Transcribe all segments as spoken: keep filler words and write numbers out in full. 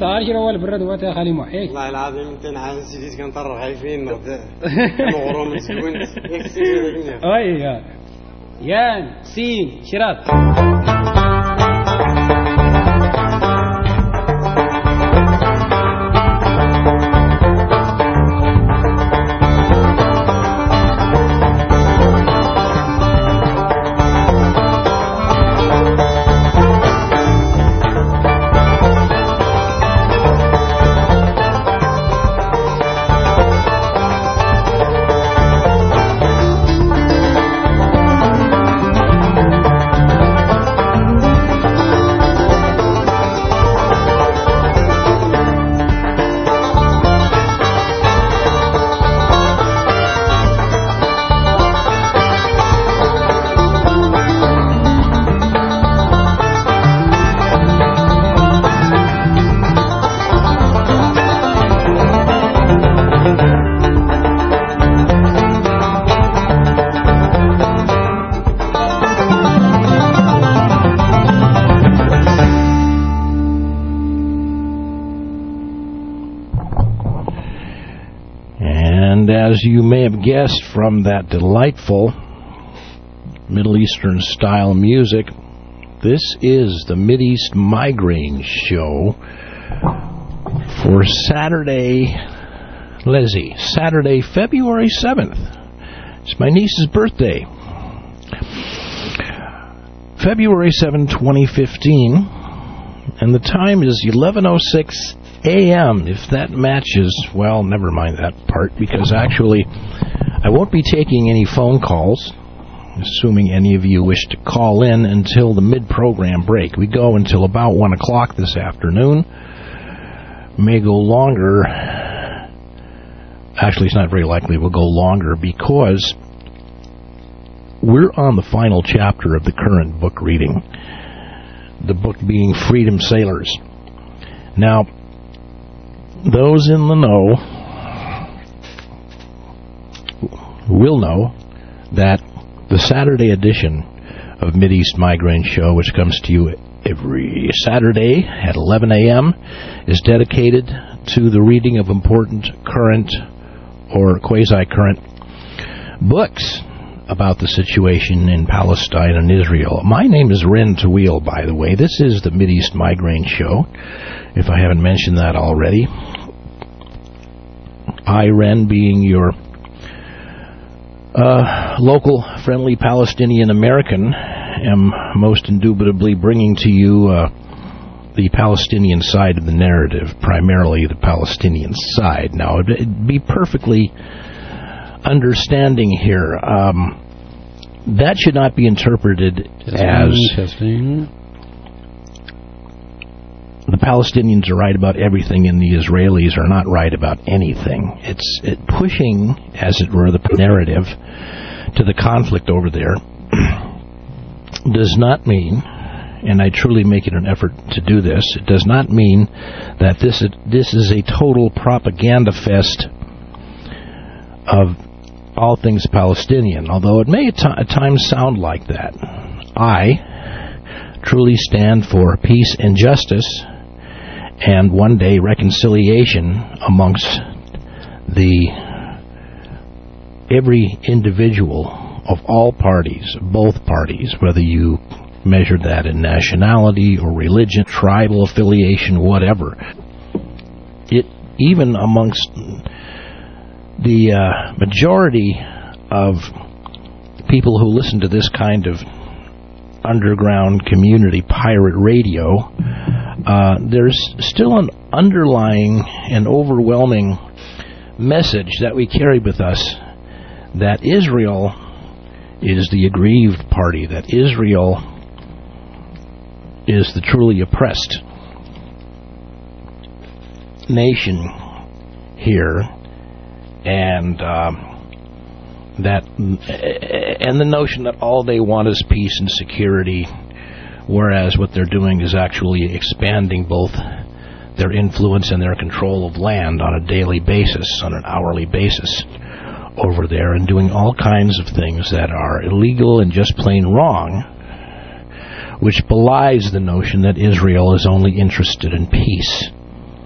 لسه عاشرة ولا برد وقتها يا خالي محيك والله العظيم انت نحن سيديس كان طرق خايفين كانوا غروم السكون اي يا يان سين شراط As you may have guessed from that delightful Middle Eastern style music, this is the Mideast Migraine Show for Saturday, Leslie, Saturday, February seventh. It's my niece's birthday. February seventh, twenty fifteen, and the time is eleven oh six A M If that matches, well, never mind that part, because actually I won't be taking any phone calls, assuming any of you wish to call in, until the mid-program break. We go until about one o'clock this afternoon. May go longer. Actually, it's not very likely we'll go longer, because we're on the final chapter of the current book reading, the book being Freedom Sailors. Now, those in the know will know that the Saturday edition of Mideast Migraine Show, which comes to you every Saturday at eleven A M, is dedicated to the reading of important current or quasi-current books about the situation in Palestine and Israel. My name is Ren Tawil, by the way. This is the Mideast Migraine Show, if I haven't mentioned that already. I, Ren, being your uh, local friendly Palestinian American, am most indubitably bringing to you uh, the Palestinian side of the narrative, primarily the Palestinian side. Now, it'd be perfectly understanding here. Um, that should not be interpreted as testing. The Palestinians are right about everything and the Israelis are not right about anything. It's it pushing, as it were, the narrative to the conflict over there does not mean, and I truly make it an effort to do this, it does not mean that this is, this is a total propaganda fest of all things Palestinian, although it may at, t- at times sound like that. I truly stand for peace and justice, and one day reconciliation amongst the every individual of all parties, both parties, whether you measure that in nationality or religion, tribal affiliation, whatever. It even amongst the uh, majority of people who listen to this kind of underground community pirate radio, uh, there's still an underlying and overwhelming message that we carry with us that Israel is the aggrieved party, that Israel is the truly oppressed nation here, and um, that and the notion that all they want is peace and security, whereas what they're doing is actually expanding both their influence and their control of land on a daily basis, on an hourly basis over there, and doing all kinds of things that are illegal and just plain wrong, which belies the notion that Israel is only interested in peace.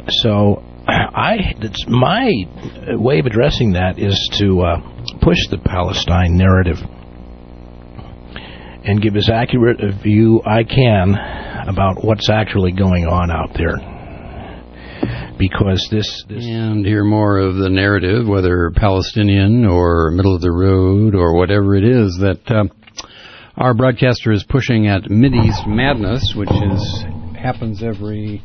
So I, it's my way of addressing that is to uh, push the Palestine narrative and give as accurate a view I can about what's actually going on out there. Because this, this... And hear more of the narrative, whether Palestinian or middle of the road or whatever it is, that uh, our broadcaster is pushing at Mideast Madness, which is happens every...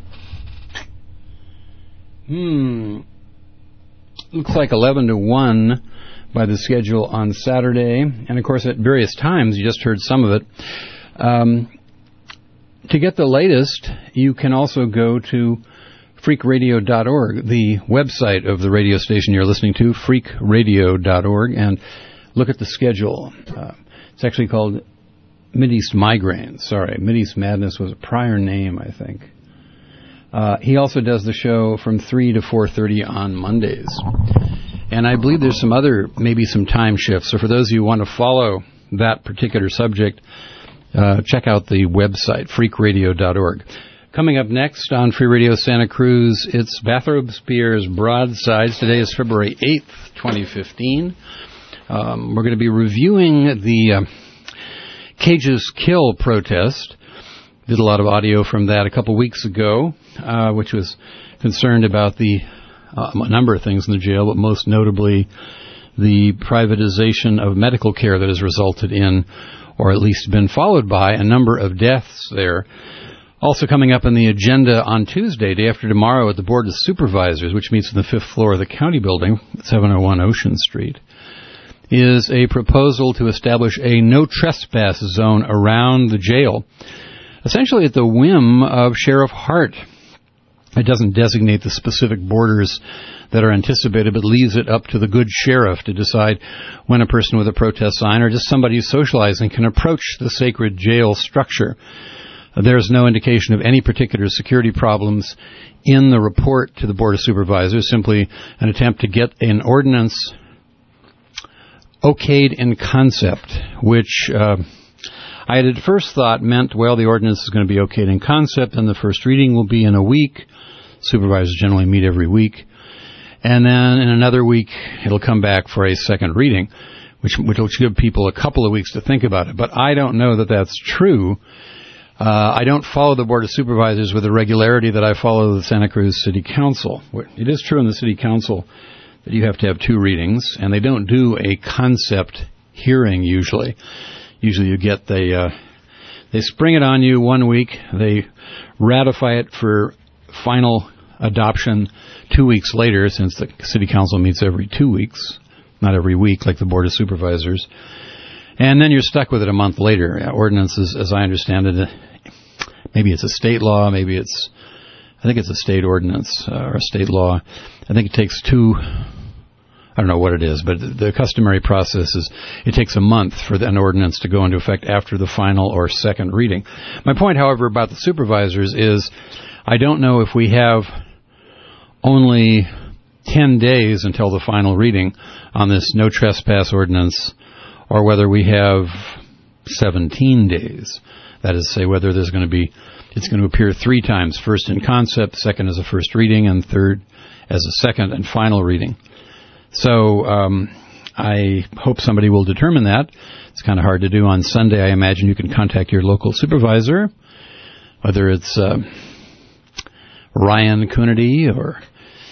Hmm... Looks like eleven to one by the schedule on Saturday. And, of course, at various times, you just heard some of it. Um, to get the latest, you can also go to freak radio dot org, the website of the radio station you're listening to, freak radio dot org, and look at the schedule. Uh, it's actually called Mideast Migraine. Sorry, Mideast Madness was a prior name, I think. Uh, he also does the show from three to four thirty on Mondays. And I believe there's some other, maybe some time shifts. So for those of you who want to follow that particular subject, uh, check out the website, freak radio dot org. Coming up next on Free Radio Santa Cruz, it's Bathrobe Spears Broadsides. Today is February eighth, twenty fifteen. Um, we're going to be reviewing the uh, Cages Kill protest. Did a lot of audio from that a couple weeks ago, uh, which was concerned about the uh, a number of things in the jail, but most notably the privatization of medical care that has resulted in, or at least been followed by, a number of deaths there. Also coming up on the agenda on Tuesday, day after tomorrow, at the Board of Supervisors, which meets on the fifth floor of the county building, seven oh one Ocean Street, is a proposal to establish a no trespass zone around the jail, essentially at the whim of Sheriff Hart. It doesn't designate the specific borders that are anticipated, but leaves it up to the good sheriff to decide when a person with a protest sign or just somebody who's socializing can approach the sacred jail structure. There's no indication of any particular security problems in the report to the Board of Supervisors, simply an attempt to get an ordinance okayed in concept, which uh, I had at first thought meant, well, the ordinance is going to be okayed in concept, and the first reading will be in a week. Supervisors generally meet every week. And then in another week, it'll come back for a second reading, which, which will give people a couple of weeks to think about it. But I don't know that that's true. Uh, I don't follow the Board of Supervisors with the regularity that I follow the Santa Cruz City Council. It is true in the City Council that you have to have two readings, and they don't do a concept hearing usually. Usually you get the, uh, they spring it on you one week, they ratify it for final adoption two weeks later, since the City Council meets every two weeks, not every week like the Board of Supervisors. And then you're stuck with it a month later. Ordinances, as I understand it, maybe it's a state law, maybe it's, I think it's a state ordinance uh, or a state law. I think it takes two, I don't know what it is, but the customary process is it takes a month for an ordinance to go into effect after the final or second reading. My point, however, about the supervisors is I don't know if we have only ten days until the final reading on this no trespass ordinance, or whether we have seventeen days. That is to say, whether there's going to be, it's going to appear three times, first in concept, second as a first reading, and third as a second and final reading. So um, I hope somebody will determine that. It's kind of hard to do on Sunday. I imagine you can contact your local supervisor, whether it's uh, Ryan Coonerty or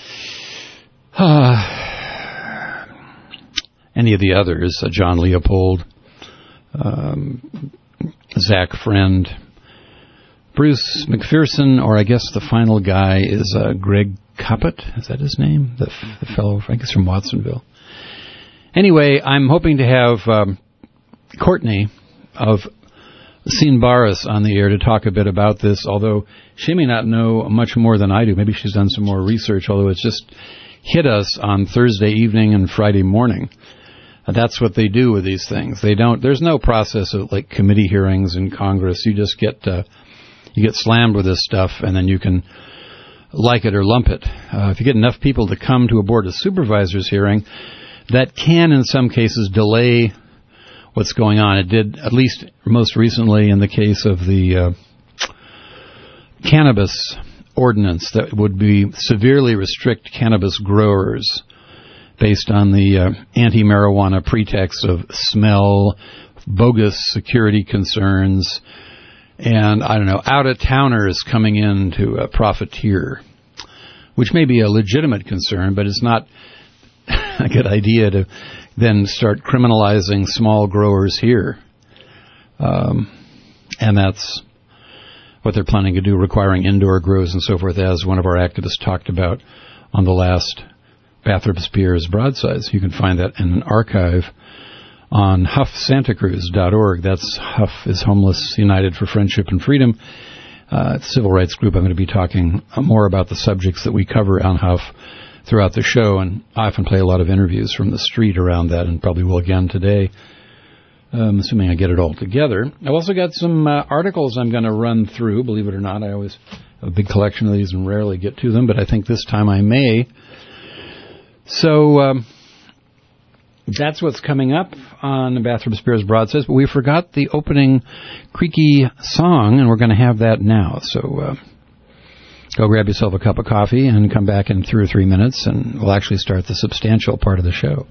uh, any of the others, uh, John Leopold, um, Zach Friend, Bruce McPherson, or I guess the final guy is uh, Greg Coppett. Is that his name? The, the fellow, I guess, from Watsonville. Anyway, I'm hoping to have um, Courtney of Scene Barris on the air to talk a bit about this, although she may not know much more than I do. Maybe she's done some more research, although it's just hit us on Thursday evening and Friday morning. Uh, that's what they do with these things. They don't. There's no process of like committee hearings in Congress. You just get uh, you get slammed with this stuff, and then you can like it or lump it. Uh, if you get enough people to come to a Board of Supervisors hearing, that can, in some cases, delay what's going on. It did, at least most recently, in the case of the uh, cannabis ordinance that would be severely restrict cannabis growers based on the uh, anti-marijuana pretext of smell, bogus security concerns, and, I don't know, out-of-towners coming in to uh, profiteer, which may be a legitimate concern, but it's not a good idea to then start criminalizing small growers here. Um, and that's what they're planning to do, requiring indoor grows and so forth, as one of our activists talked about on the last Bathrop Spears Broadsides. You can find that in an archive on huff santa cruz dot org. That's Huff is Homeless United for Friendship and Freedom. Uh, it's a civil rights group. I'm going to be talking more about the subjects that we cover on Huff throughout the show, and I often play a lot of interviews from the street around that, and probably will again today, um, assuming I get it all together. I've also got some uh, articles I'm going to run through, believe it or not. I always have a big collection of these and rarely get to them, but I think this time I may. So um, that's what's coming up on the Bathrop Spears Broadsides, but we forgot the opening creaky song, and we're going to have that now. So uh, go grab yourself a cup of coffee and come back in three or three minutes, and we'll actually start the substantial part of the show.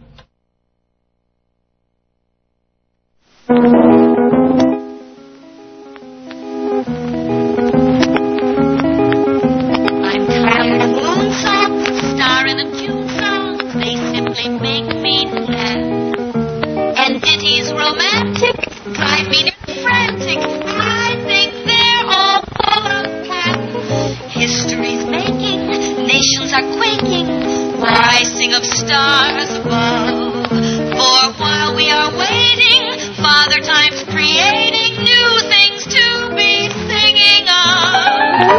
I'm tired of moon songs, star in a tune songs. They simply make me laugh. And ditties romantic drive me frantic. I think they're all photographed. History's making, nations are quaking. Why sing of stars above? For while we are waiting, Father Time's creating new things to be singing of.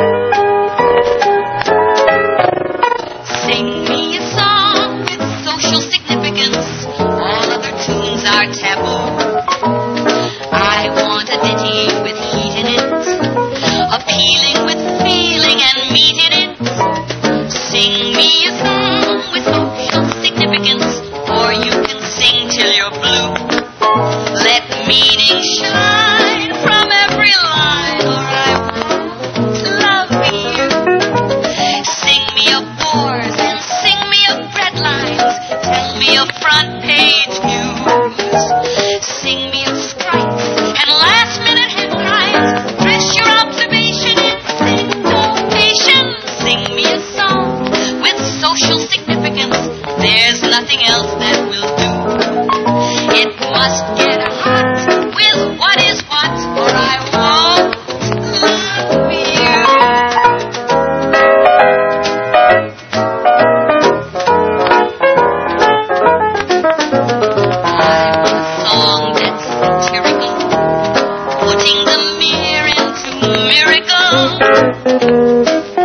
Sing me a song with social significance. All other tunes are taboo. I want a ditty with heat in it, appealing with feeling and meat in it. Sing me a song with social significance, or you can sing till you're blue. Let meaning shine from every line, or I won't love you. Sing me of wars and sing me of breadlines. Tell me of front page news. Sing me of strikes and last minute headlines. Dress your observation in syncopation. Sing me a song with social significance. There's nothing else that will do. It must get hot with what is what, or I won't love you. I want a song that's satirical, putting the mere into miracle.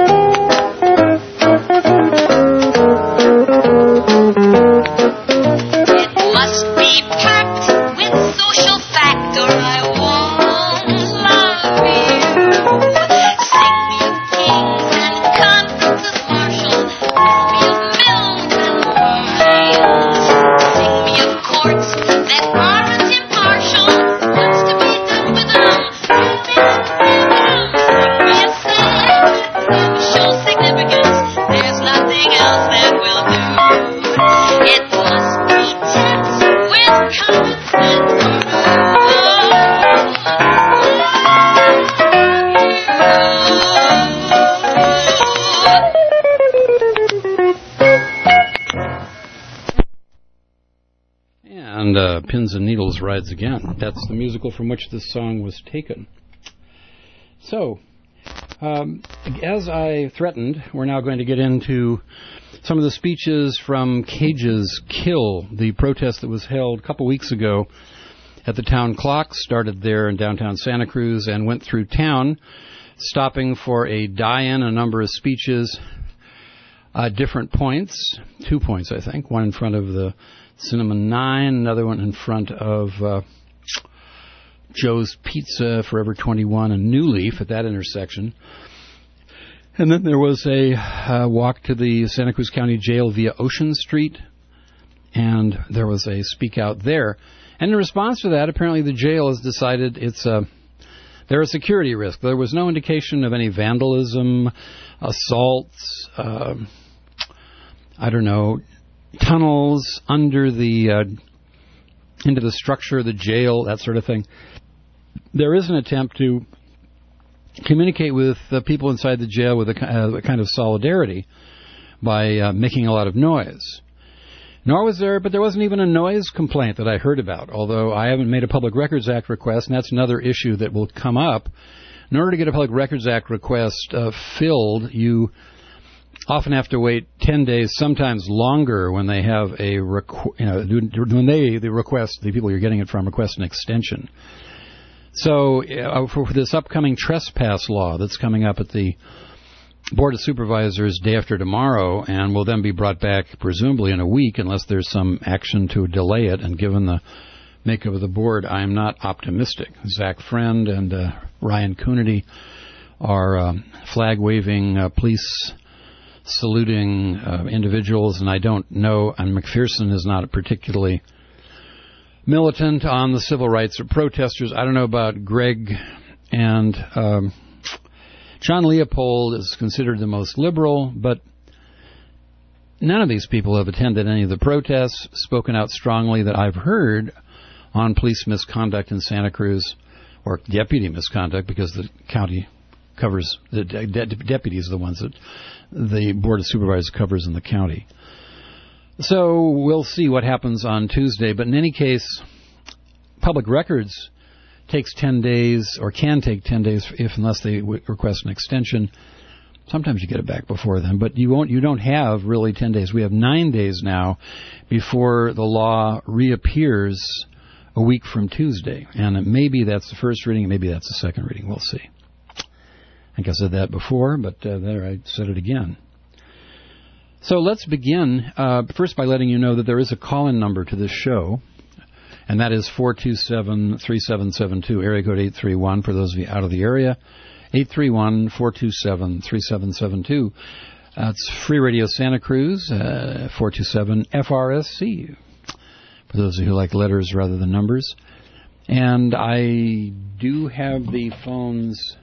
It must be packed with social fact, or I won't love you. Sing me of kings and conferences martial. Tell me of mills and mines. Sing me of courts that aren't impartial. What's to be done with them? Who is to give them? Sing me a song with social significance. There's nothing else that will do. It must be tense with common sense. And uh, Pins and Needles rides again. That's the musical from which this song was taken. So, um, as I threatened, we're now going to get into some of the speeches from Cage's Kill, the protest that was held a couple weeks ago at the town clock. Started there in downtown Santa Cruz and went through town, stopping for a die-in, a number of speeches, uh, different points, two points, I think, one in front of the Cinnamon Nine, another one in front of uh, Joe's Pizza, Forever twenty-one, and New Leaf at that intersection. And then there was a uh, walk to the Santa Cruz County Jail via Ocean Street, and there was a speak out there. And in response to that, apparently the jail has decided it's uh, they're a security risk. There was no indication of any vandalism, assaults, uh, I don't know, tunnels under the uh, into the structure of the jail, that sort of thing. There is an attempt to communicate with the people inside the jail with a, uh, a kind of solidarity by uh, making a lot of noise. Nor was there, but there wasn't even a noise complaint that I heard about, although I haven't made a Public Records Act request, and that's another issue that will come up. In order to get a Public Records Act request uh, filled, you often have to wait ten days, sometimes longer, when they have a requ- you know, when they the request, the people you're getting it from request an extension. So uh, for, for this upcoming trespass law that's coming up at the Board of Supervisors day after tomorrow, and will then be brought back presumably in a week unless there's some action to delay it, and given the makeup of the board, I am not optimistic. Zach Friend and uh, Ryan Coonerty are um, flag-waving, uh, police saluting uh, individuals, and I don't know, and McPherson is not particularly militant on the civil rights of protesters. I don't know about Greg, and um, John Leopold is considered the most liberal, but none of these people have attended any of the protests, spoken out strongly that I've heard on police misconduct in Santa Cruz, or deputy misconduct, because the county covers, the de- de- deputies are the ones that the Board of Supervisors covers in the county. So we'll see what happens on Tuesday, but in any case, Public Records takes ten days, or can take ten days, if unless they w- request an extension. Sometimes you get it back before then, but you won't. You don't have really ten days. We have nine days now before the law reappears a week from Tuesday, and maybe that's the first reading, maybe that's the second reading. We'll see. I think I said that before, but uh, there I said it again. So let's begin uh, first by letting you know that there is a call-in number to this show, and that is four two seven, three seven seven two, area code eight three one, for those of you out of the area, eight three one, four two seven, three seven seven two. That's Free Radio Santa Cruz, uh, four two seven F R S C, for those of you who like letters rather than numbers. And I do have the phones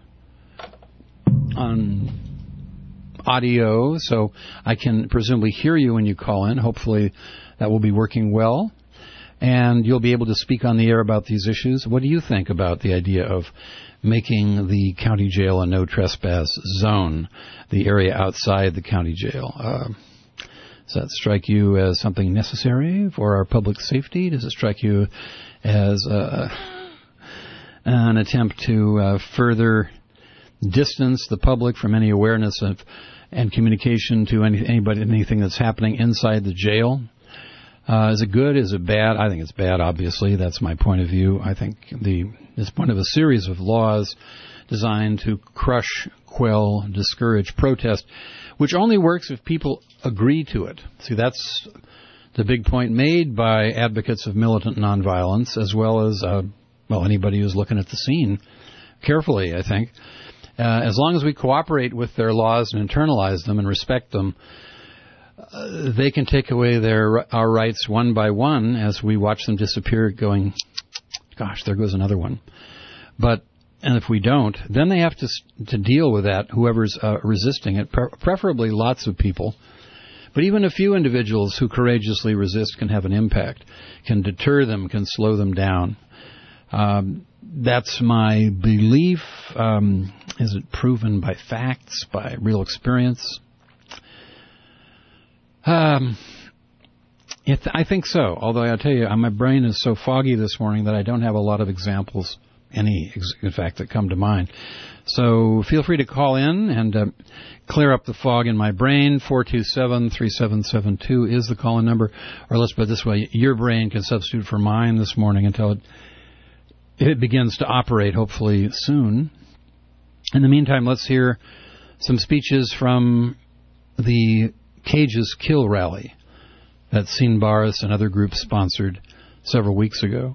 on audio, so I can presumably hear you when you call in. Hopefully that will be working well, and you'll be able to speak on the air about these issues. What do you think about the idea of making the county jail a no trespass zone, the area outside the county jail? Uh, does that strike you as something necessary for our public safety? Does it strike you as uh, an attempt to uh, further distance the public from any awareness of and communication to any, anybody, anything that's happening inside the jail? Uh, is it good? Is it bad? I think it's bad, obviously. That's my point of view. I think the it's one of a series of laws designed to crush, quell, discourage protest, which only works if people agree to it. See, that's the big point made by advocates of militant nonviolence, as well as, uh, well, anybody who's looking at the scene carefully, I think. Uh, as long as we cooperate with their laws and internalize them and respect them, uh, they can take away their our rights one by one as we watch them disappear, going, gosh, there goes another one. But, and if we don't, then they have to to deal with that, whoever's uh, resisting it, pre- preferably lots of people. But even a few individuals who courageously resist can have an impact, can deter them, can slow them down. Um, that's my belief. Um, is it proven by facts, by real experience? Um, it, I think so, although I'll tell you, my brain is so foggy this morning that I don't have a lot of examples, any, in fact, that come to mind. So feel free to call in and uh, clear up the fog in my brain. four two seven, three seven seven two is the call-in number. Or let's put it this way, your brain can substitute for mine this morning until it it begins to operate, hopefully soon. In the meantime, let's hear some speeches from the Cages Kill rally that Seen Boris and other groups sponsored several weeks ago.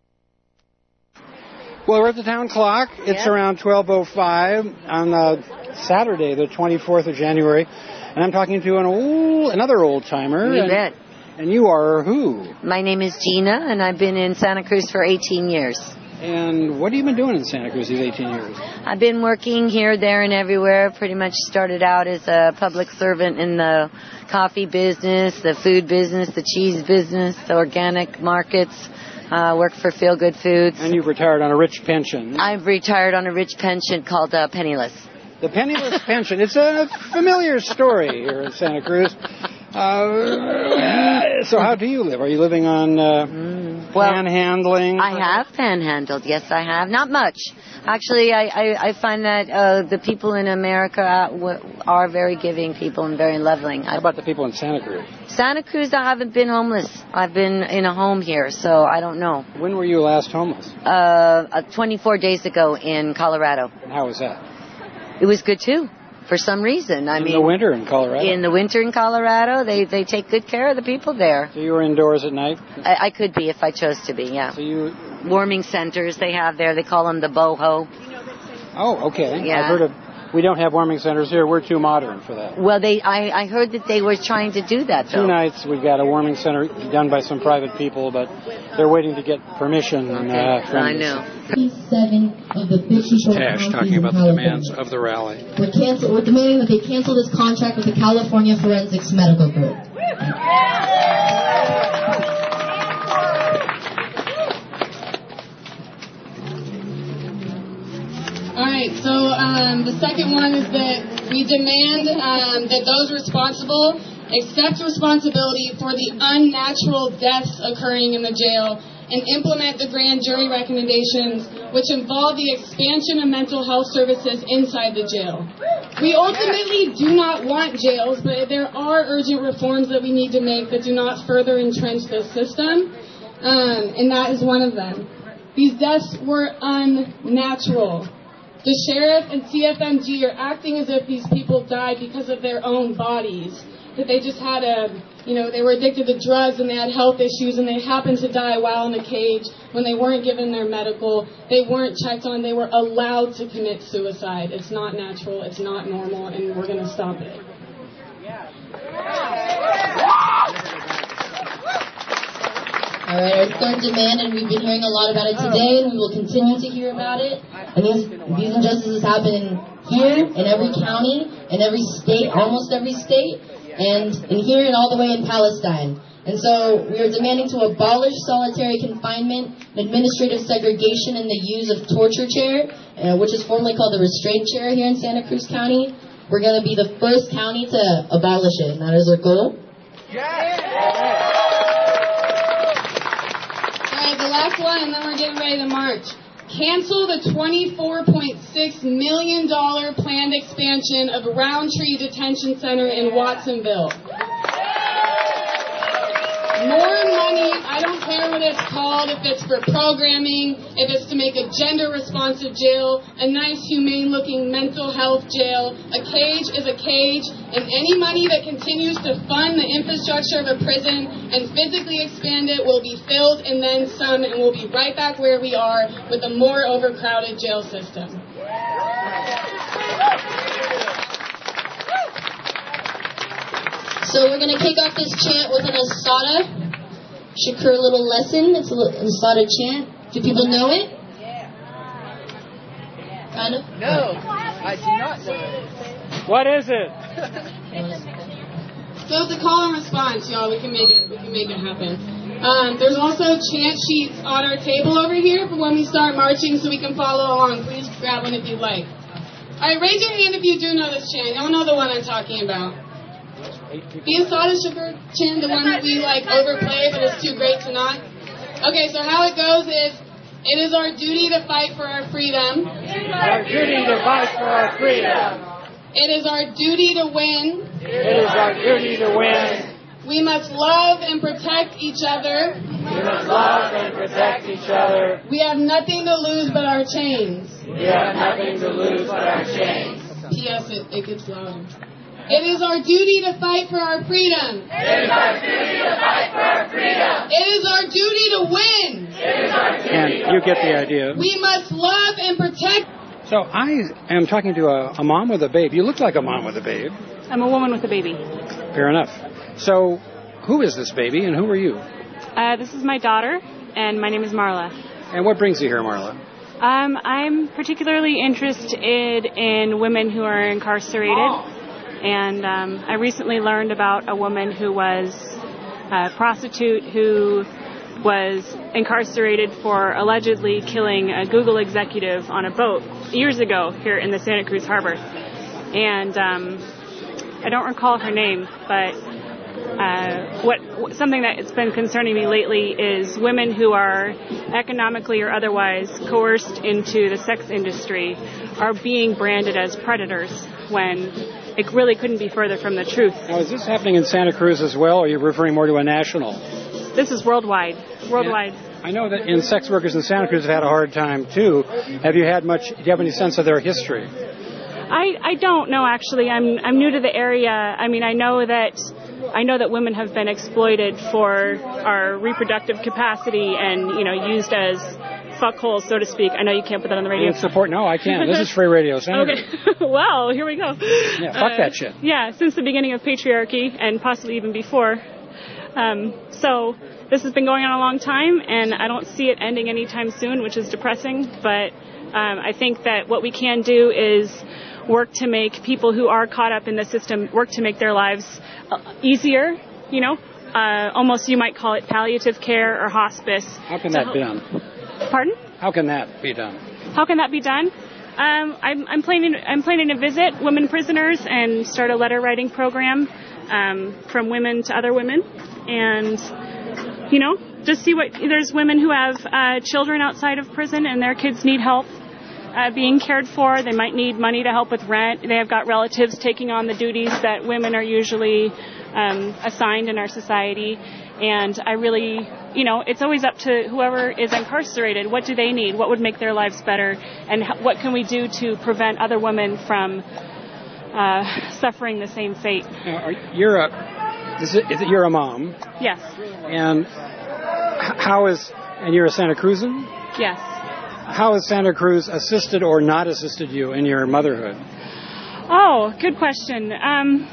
Well, we're at the town clock. It's Yeah. around twelve oh five on uh, Saturday, the twenty-fourth of January, and I'm talking to an old, another old-timer. You and, bet. And you are who? My name is Gina, and I've been in Santa Cruz for eighteen years. And what have you been doing in Santa Cruz these eighteen years? I've been working here, there, and everywhere. Pretty much started out as a public servant in the coffee business, the food business, the cheese business, the organic markets. Uh, worked for Feel Good Foods. And you've retired on a rich pension. I've retired on a rich pension called uh, Penniless. The Penniless pension. It's a familiar story here in Santa Cruz. Uh, so how do you live? Are you living on uh, mm, well, panhandling? I have panhandled. Yes, I have. Not much. Actually, I, I, I find that uh, the people in America are very giving people and very loving. How about the people in Santa Cruz? Santa Cruz, I haven't been homeless. I've been in a home here, so I don't know. When were you last homeless? Uh, uh, twenty-four days ago in Colorado. And how was that? It was good, too. For some reason. I in mean, the winter in Colorado? In the winter in Colorado, they, they take good care of the people there. So you were indoors at night? I, I could be if I chose to be, yeah. So you... Warming centers they have there. They call them the boho. Oh, okay. Yeah. I've heard of... We don't have warming centers here. We're too modern for that. Well, they. I, I heard that they were trying to do that, though. Two nights we've got a warming center done by some private people, but they're waiting to get permission. Okay. Uh, from I know. Seven of the Tash talking about the demands of the rally. We're, cancel, we're demanding that they cancel this contract with the California Forensics Medical Group. All right, so um, the second one is that we demand um, that those responsible accept responsibility for the unnatural deaths occurring in the jail and implement the grand jury recommendations which involve the expansion of mental health services inside the jail. We ultimately do not want jails, but there are urgent reforms that we need to make that do not further entrench this system, um, and that is one of them. These deaths were unnatural. The sheriff and C F M G are acting as if these people died because of their own bodies, that they just had a, you know, they were addicted to drugs and they had health issues and they happened to die while in a cage when they weren't given their medical, they weren't checked on, they were allowed to commit suicide. It's not natural, it's not normal, and we're going to stop it. All right, our third demand, and we've been hearing a lot about it today, and we will continue to hear about it. And these, these injustices happen here, in every county, in every state, almost every state, and in here and all the way in Palestine. And so we are demanding to abolish solitary confinement, administrative segregation, and the use of torture chair, uh, which is formerly called the restraint chair here in Santa Cruz County. We're going to be the first county to abolish it, and that is our goal. Yeah. The last one, and then we're getting ready to march. Cancel the twenty-four point six million dollars planned expansion of Roundtree Detention Center in Watsonville. More money, I don't care what it's called, if it's for programming, if it's to make a gender-responsive jail, a nice, humane-looking mental health jail. A cage is a cage, and any money that continues to fund the infrastructure of a prison and physically expand it will be filled and then some, and we'll be right back where we are with a more overcrowded jail system. So we're going to kick off this chant with an Asada Shakur little lesson. It's an Asada chant. Do people know it? Yeah. Kind of? No, I do not know it. What is it? So it's a call and response, y'all. We can make it. We can make it happen. Um, there's also chant sheets on our table over here for when we start marching, so we can follow along. Please grab one if you'd like. All right, raise your hand if you do know this chant. Y'all know the one I'm talking about. The Asada Shakur chant, the one that we like overplay, but it's too great to not. Okay, so how it goes is, it is our duty to fight for our freedom. It is our duty to fight for our freedom. It is our duty to win. It is our duty to win. We must love and protect each other. We must love and protect each other. We have nothing to lose but our chains. We have nothing to lose but our chains. P S It, it gets louder. It is our duty to fight for our freedom. It is our duty to fight for our freedom. It is our duty to win. It is our duty And to you get win. the idea. We must love and protect. So I am talking to a, a mom with a babe. You look like a mom with a babe. I'm a woman with a baby. Fair enough. So who is this baby and who are you? Uh, this is my daughter, and my name is Marla. And what brings you here, Marla? Um, I'm particularly interested in women who are incarcerated. And um, I recently learned about a woman who was a prostitute who was incarcerated for allegedly killing a Google executive on a boat years ago here in the Santa Cruz Harbor. And um, I don't recall her name, but uh, what something that's been concerning me lately is women who are economically or otherwise coerced into the sex industry are being branded as predators when it really couldn't be further from the truth. Now, is this happening in Santa Cruz as well, or are you referring more to a national? This is worldwide. Worldwide. Yeah. I know that in sex workers in Santa Cruz have had a hard time, too. Have you had much, do you have any sense of their history? I, I don't know, actually. I'm I'm new to the area. I mean, I know that I know that women have been exploited for our reproductive capacity and, you know, used as fuckholes, so to speak. I know you can't put that on the radio. Support? No, I can't. This is free radio. Senator. Okay. Well, here we go. Yeah, fuck uh, that shit. Yeah, since the beginning of patriarchy and possibly even before. Um, so this has been going on a long time, and I don't see it ending anytime soon, which is depressing. But um, I think that what we can do is work to make people who are caught up in the system work to make their lives uh, easier, you know, uh, almost you might call it palliative care or hospice. How can that be done? Pardon? How can that be done? How can that be done? Um, I'm, I'm planning. I'm planning to visit women prisoners and start a letter writing program um, from women to other women, and you know, just see what there's women who have uh, children outside of prison and their kids need help uh, being cared for. They might need money to help with rent. They have got relatives taking on the duties that women are usually um, assigned in our society. And I really, you know, it's always up to whoever is incarcerated. What do they need? What would make their lives better? And what can we do to prevent other women from uh, suffering the same fate? Uh, you're a, is it, is it, you're a mom. Yes. And how is, and you're a Santa Cruzan? Yes. How has Santa Cruz assisted or not assisted you in your motherhood? Oh, good question. Um...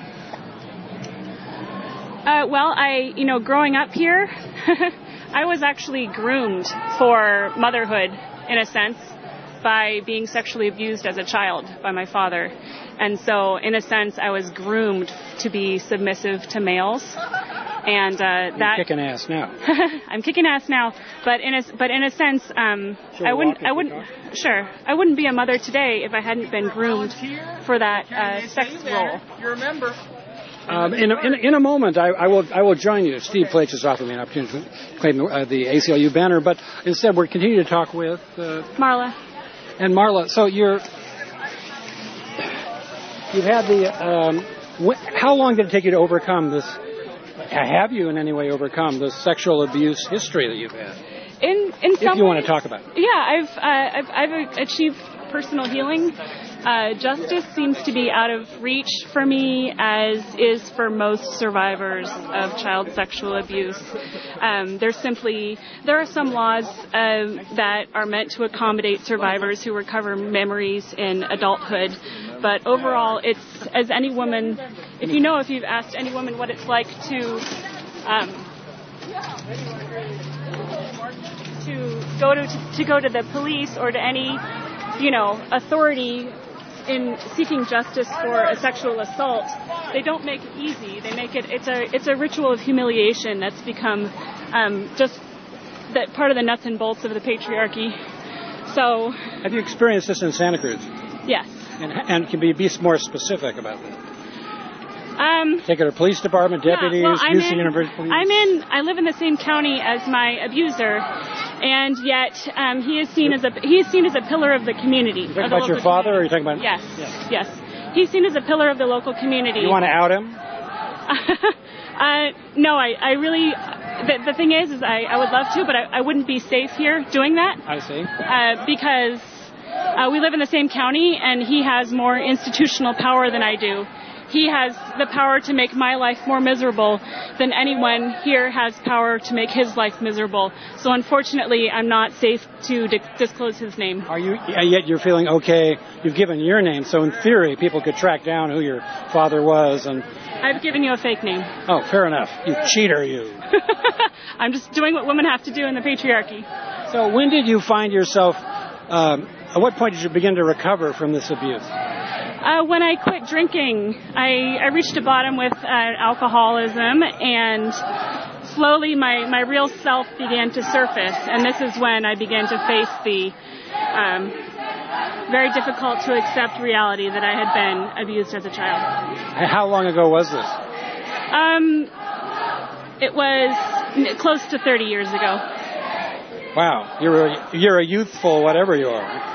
Uh, well, I, you know, growing up here, I was actually groomed for motherhood, in a sense, by being sexually abused as a child by my father. And so, in a sense, I was groomed to be submissive to males. And uh, that You're kicking ass now. I'm kicking ass now, but in a but in a sense, um, I wouldn't I wouldn't sure I wouldn't be a mother today if I hadn't been groomed for that uh, sex role. You remember? Um, in, a, in, a, in a moment, I, I will I will join you. Steve Plaich has offered me an opportunity to claim the, uh, the A C L U banner, but instead we're continuing to talk with uh, Marla. And Marla, so you're you've had the um, wh- how long did it take you to overcome this? Have you in any way overcome the sexual abuse history that you've had? In in some if you ways, want to talk about it. Yeah, I've uh, I've, I've achieved personal healing. Uh, justice seems to be out of reach for me, as is for most survivors of child sexual abuse. Um, there's simply there are some laws uh, that are meant to accommodate survivors who recover memories in adulthood, but overall, it's as any woman, if you know, if you've asked any woman what it's like to um, to go to to go to the police or to any, you know, authority in seeking justice for a sexual assault, they don't make it easy. They make it, it's a it's a ritual of humiliation that's become um, just that part of the nuts and bolts of the patriarchy. So, have you experienced this in Santa Cruz? Yes. And, and can you be more specific about that? Um, Take it to police department, deputies, yeah, well, I'm Houston in, University Police. I'm in. I live in the same county as my abuser, and yet um, he is seen as a he is seen as a pillar of the community. Are you talking about your father, community. or are you talking about? Yes, yes, yes. He's seen as a pillar of the local community. You want to out him? uh, no, I, I really. The, the thing is, is I, I would love to, but I, I wouldn't be safe here doing that. I see. Uh, because uh, we live in the same county, and he has more institutional power than I do. he has the power to make my life more miserable than anyone here has power to make his life miserable. So unfortunately, I'm not safe to di- disclose his name. Are you, yet you're feeling okay, you've given your name, so in theory, people could track down who your father was and... I've given you a fake name. Oh, fair enough. You cheater, you. I'm just doing what women have to do in the patriarchy. So when did you find yourself, um, at what point did you begin to recover from this abuse? Uh, when I quit drinking, I, I reached a bottom with uh, alcoholism, and slowly my, my real self began to surface, and this is when I began to face the um, very difficult to accept reality that I had been abused as a child. How long ago was this? Um, it was close to thirty years ago. Wow, you're a, you're a youthful whatever you are.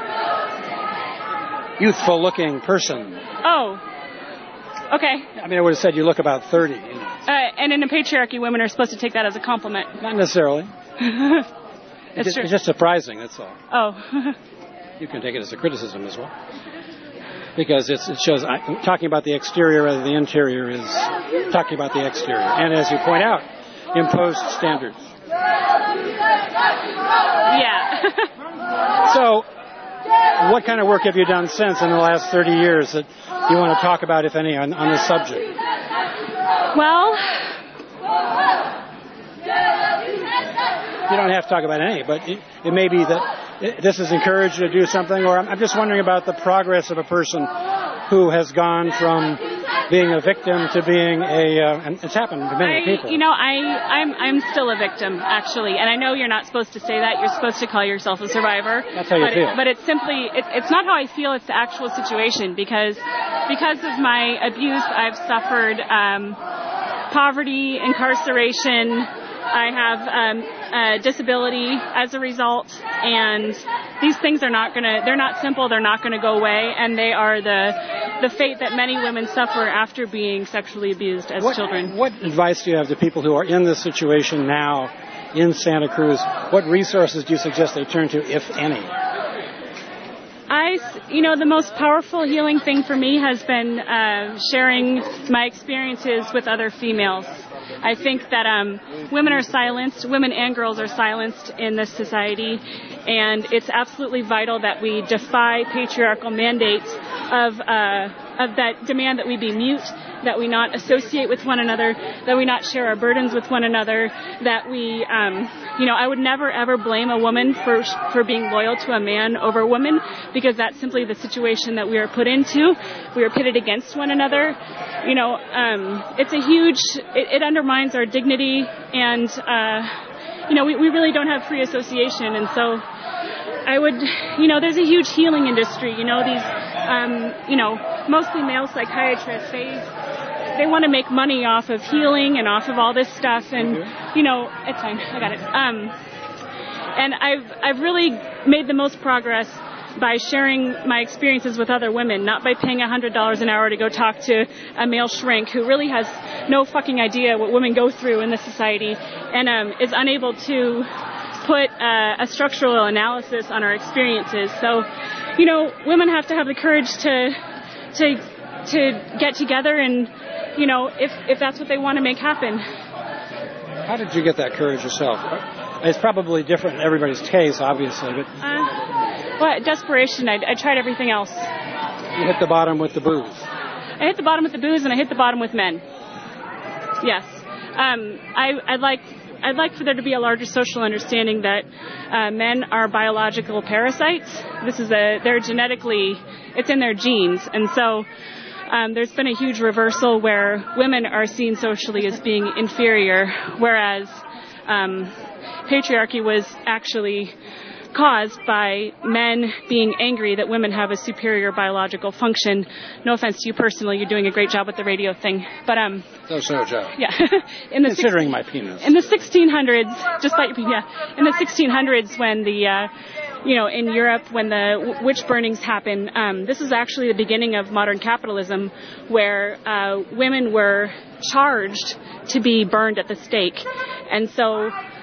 Youthful looking person. Oh, okay. I mean, I would have said you look about thirty. You know. Uh, and in a patriarchy, women are supposed to take that as a compliment. Not necessarily. It's, it's, just, true. it's just surprising, that's all. Oh. You can take it as a criticism as well. Because it's, it shows, I, talking about the exterior rather than the interior is talking about the exterior. And as you point out, imposed standards. Yeah. So, what kind of work have you done since in the last thirty years that you want to talk about, if any, on, on this subject? Well, you don't have to talk about any, but it, it may be that this has encouraged you to do something, or I'm, I'm just wondering about the progress of a person who has gone from being a victim to being a, uh, and it's happened to many I, people. You know, I, I'm, I'm still a victim, actually, and I know you're not supposed to say that. You're supposed to call yourself a survivor. That's how you but feel. It, but it's simply, it, it's not how I feel, it's the actual situation, because because of my abuse, I've suffered um, poverty, incarceration, I have um, a disability as a result, and these things are not going to, they're not simple, they're not going to go away, and they are the the fate that many women suffer after being sexually abused as what, children. What advice do you have to people who are in this situation now in Santa Cruz? What resources do you suggest they turn to, if any? I, you know, the most powerful healing thing for me has been uh, sharing my experiences with other females. I think that um, women are silenced, women and girls are silenced in this society, and it's absolutely vital that we defy patriarchal mandates of uh, of that demand that we be mute, that we not associate with one another, that we not share our burdens with one another, that we, um, you know, I would never ever blame a woman for for being loyal to a man over a woman, because that's simply the situation that we are put into. We are pitted against one another. You know, um, it's a huge, it, it undermines our dignity, and, uh, you know, we, we really don't have free association, and so I would, you know, there's a huge healing industry, you know, these, um, you know, mostly male psychiatrists, they, they want to make money off of healing and off of all this stuff, and, you know, it's fine, I got it, um, and I've, I've really made the most progress by sharing my experiences with other women, not by paying one hundred dollars an hour to go talk to a male shrink who really has no fucking idea what women go through in this society, and um, is unable to put uh, a structural analysis on our experiences. So, you know, women have to have the courage to to to get together, and, you know, if if that's what they want to make happen. How did you get that courage yourself? It's probably different in everybody's case, obviously, but... Uh, well, desperation. I, I tried everything else. You hit the bottom with the booze. I hit the bottom with the booze, and I hit the bottom with men. Yes. Um, I, I'd like... I'd like for there to be a larger social understanding that uh, men are biological parasites. This is a, they're genetically, it's in their genes. And so um, there's been a huge reversal where women are seen socially as being inferior, whereas um, patriarchy was actually caused by men being angry that women have a superior biological function. No offense to you personally, you're doing a great job with the radio thing. But um, no, so job. Yeah. in the Considering six, my penis. In the sixteen hundreds, just like yeah, in the sixteen hundreds when the uh, you know, in Europe when the w- witch burnings happen, um, this is actually the beginning of modern capitalism, where uh, women were charged to be burned at the stake, and so.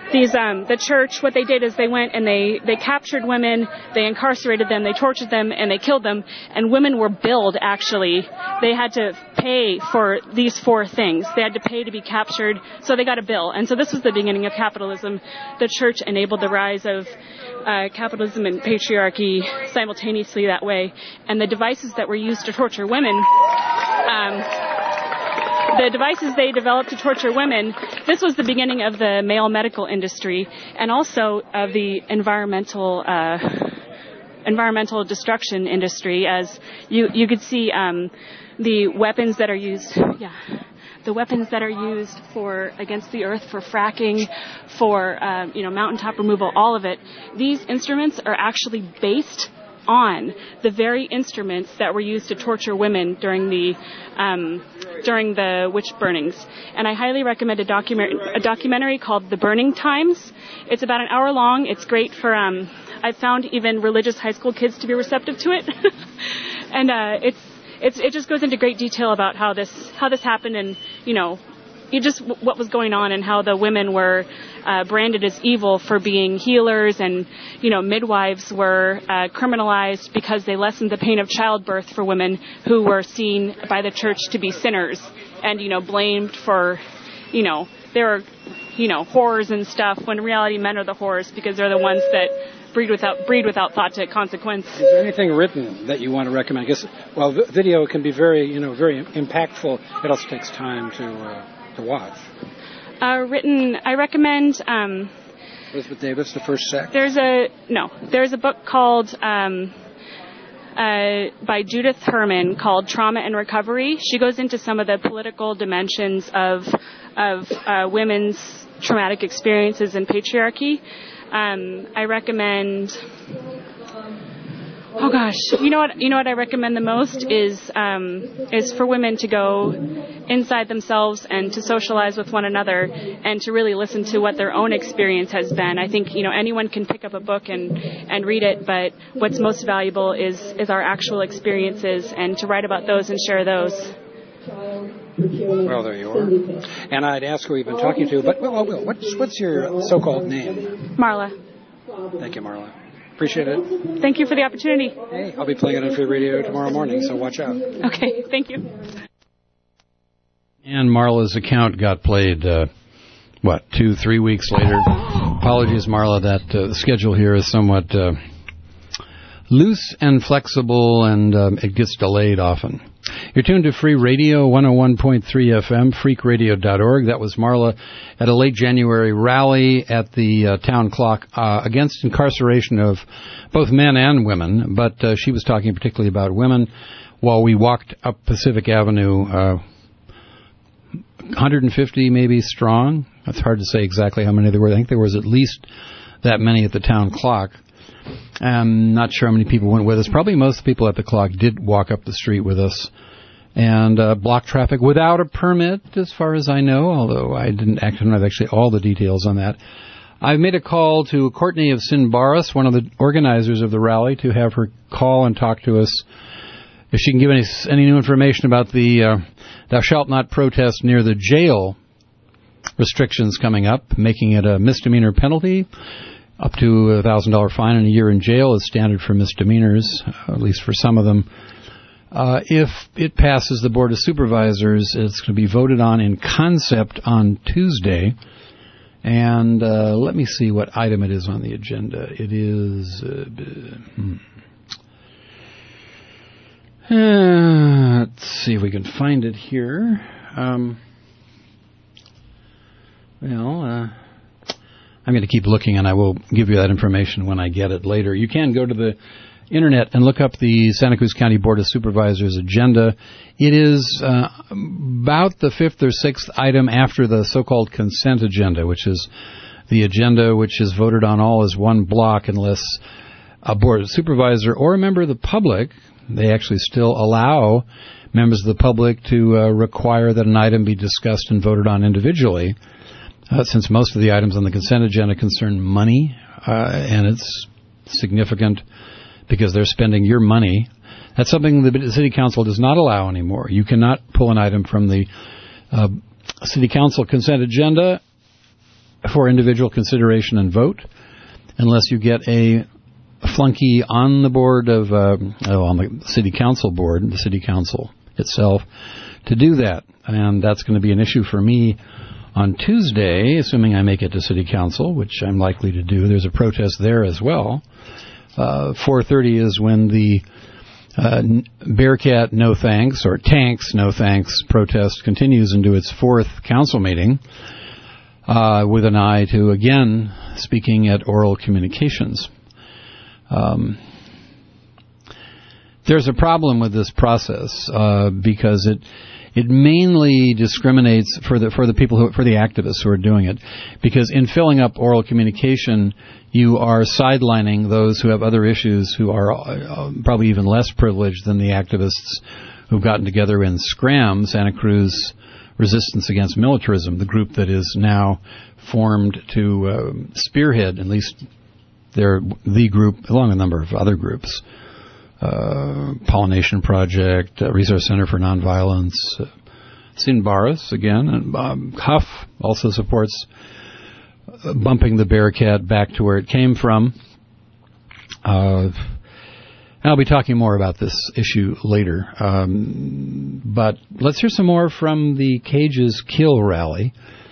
these um, the church, what they did is they went and they, they captured women, they incarcerated them, they tortured them, and they killed them. And women were billed, actually. They had to pay for these four things. They had to pay to be captured, so they got a bill. And so this was the beginning of capitalism. The church enabled the rise of uh, capitalism and patriarchy simultaneously that way. And the devices that were used to torture women... Um, The devices they developed to torture women, this was the beginning of the male medical industry and also of the environmental uh, environmental destruction industry. As you you could see, um, the weapons that are used, yeah, the weapons that are used for against the earth for fracking, for uh, you know mountaintop removal, all of it. These instruments are actually based on the very instruments that were used to torture women during the um, during the witch burnings. And I highly recommend a, document, a documentary called The Burning Times. It's about an hour long. It's great for, um, I've found even religious high school kids to be receptive to it. and uh, it's it's it just goes into great detail about how this how this happened and, you know, you just what was going on and how the women were uh, branded as evil for being healers, and you know midwives were uh, criminalized because they lessened the pain of childbirth for women who were seen by the church to be sinners, and you know blamed for, you know, they were, you know, whores and stuff. When in reality, men are the whores because they're the ones that breed without breed without thought to consequence. Is there anything written that you want to recommend? I guess well, v- video can be very you know very impactful. It also takes time to. Uh, to watch. Uh, written, I recommend... Um, Elizabeth Davis, The First Sex? There's a, no, there's a book called, um, uh, by Judith Herman called Trauma and Recovery. She goes into some of the political dimensions of, of uh, women's traumatic experiences and patriarchy. Um, I recommend... Oh gosh, you know what? You know what I recommend the most is um, is for women to go inside themselves and to socialize with one another and to really listen to what their own experience has been. I think you know anyone can pick up a book and, and read it, but what's most valuable is is our actual experiences and to write about those and share those. Well, there you are. And I'd ask who you've been talking to, but well, well, what's what's your so-called name? Marla. Thank you, Marla. Appreciate it. Thank you for the opportunity. Hey, I'll be playing it on Free Radio tomorrow morning, so watch out. Okay, thank you. And Marla's account got played, uh, what, two, three weeks later. Apologies, Marla, that uh, the schedule here is somewhat uh, loose and flexible, and um, it gets delayed often. You're tuned to Free Radio, one oh one point three F M, freak radio dot org. That was Marla at a late January rally at the uh, town clock uh, against incarceration of both men and women. But uh, she was talking particularly about women while we walked up Pacific Avenue, uh, one hundred fifty maybe strong. It's hard to say exactly how many there were. I think there was at least that many at the town clock. I'm not sure how many people went with us. Probably most people at the clock did walk up the street with us and uh, block traffic without a permit, as far as I know, although I didn't actually have actually all the details on that. I've made a call to Courtney of Sinbaris, one of the organizers of the rally, to have her call and talk to us if she can give any, any new information about the uh, Thou Shalt Not Protest Near the Jail restrictions coming up, making it a misdemeanor penalty. Up to a one thousand dollars fine and a year in jail is standard for misdemeanors, at least for some of them. Uh, if it passes the Board of Supervisors, it's going to be voted on in concept on Tuesday. And uh, let me see what item it is on the agenda. It is... Uh, hmm. uh, let's see if we can find it here. Um, well... Uh, I'm going to keep looking, and I will give you that information when I get it later. You can go to the Internet and look up the Santa Cruz County Board of Supervisors agenda. It is uh, about the fifth or sixth item after the so-called consent agenda, which is the agenda which is voted on all as one block unless a Board of Supervisor or a member of the public, they actually still allow members of the public to uh, require that an item be discussed and voted on individually. Uh, since most of the items on the consent agenda concern money, uh, and it's significant because they're spending your money, that's something the City Council does not allow anymore. You cannot pull an item from the uh, City Council consent agenda for individual consideration and vote unless you get a flunky on the board of, uh, oh, on the city council board, the city council itself, to do that. And that's going to be an issue for me on Tuesday, assuming I make it to city council, which I'm likely to do. There's a protest there as well. Uh, four thirty is when the uh, Bearcat No Thanks, or Tanks No Thanks protest continues into its fourth council meeting, uh, with an eye to, again, speaking at oral communications. Um, there's a problem with this process uh, because it it mainly discriminates for the for the people who for the activists who are doing it, because in filling up oral communication, you are sidelining those who have other issues who are uh, probably even less privileged than the activists who've gotten together in SCRAM, Santa Cruz Resistance Against Militarism, the group that is now formed to uh, spearhead, at least they're the group, along a number of other groups, uh, Pollination Project, uh, Resource Center for Nonviolence, uh, Sin Barras, again, and um, Huff also supports uh, bumping the Bearcat back to where it came from. Uh, I'll be talking more about this issue later. Um, but let's hear some more from the Cages Kill rally.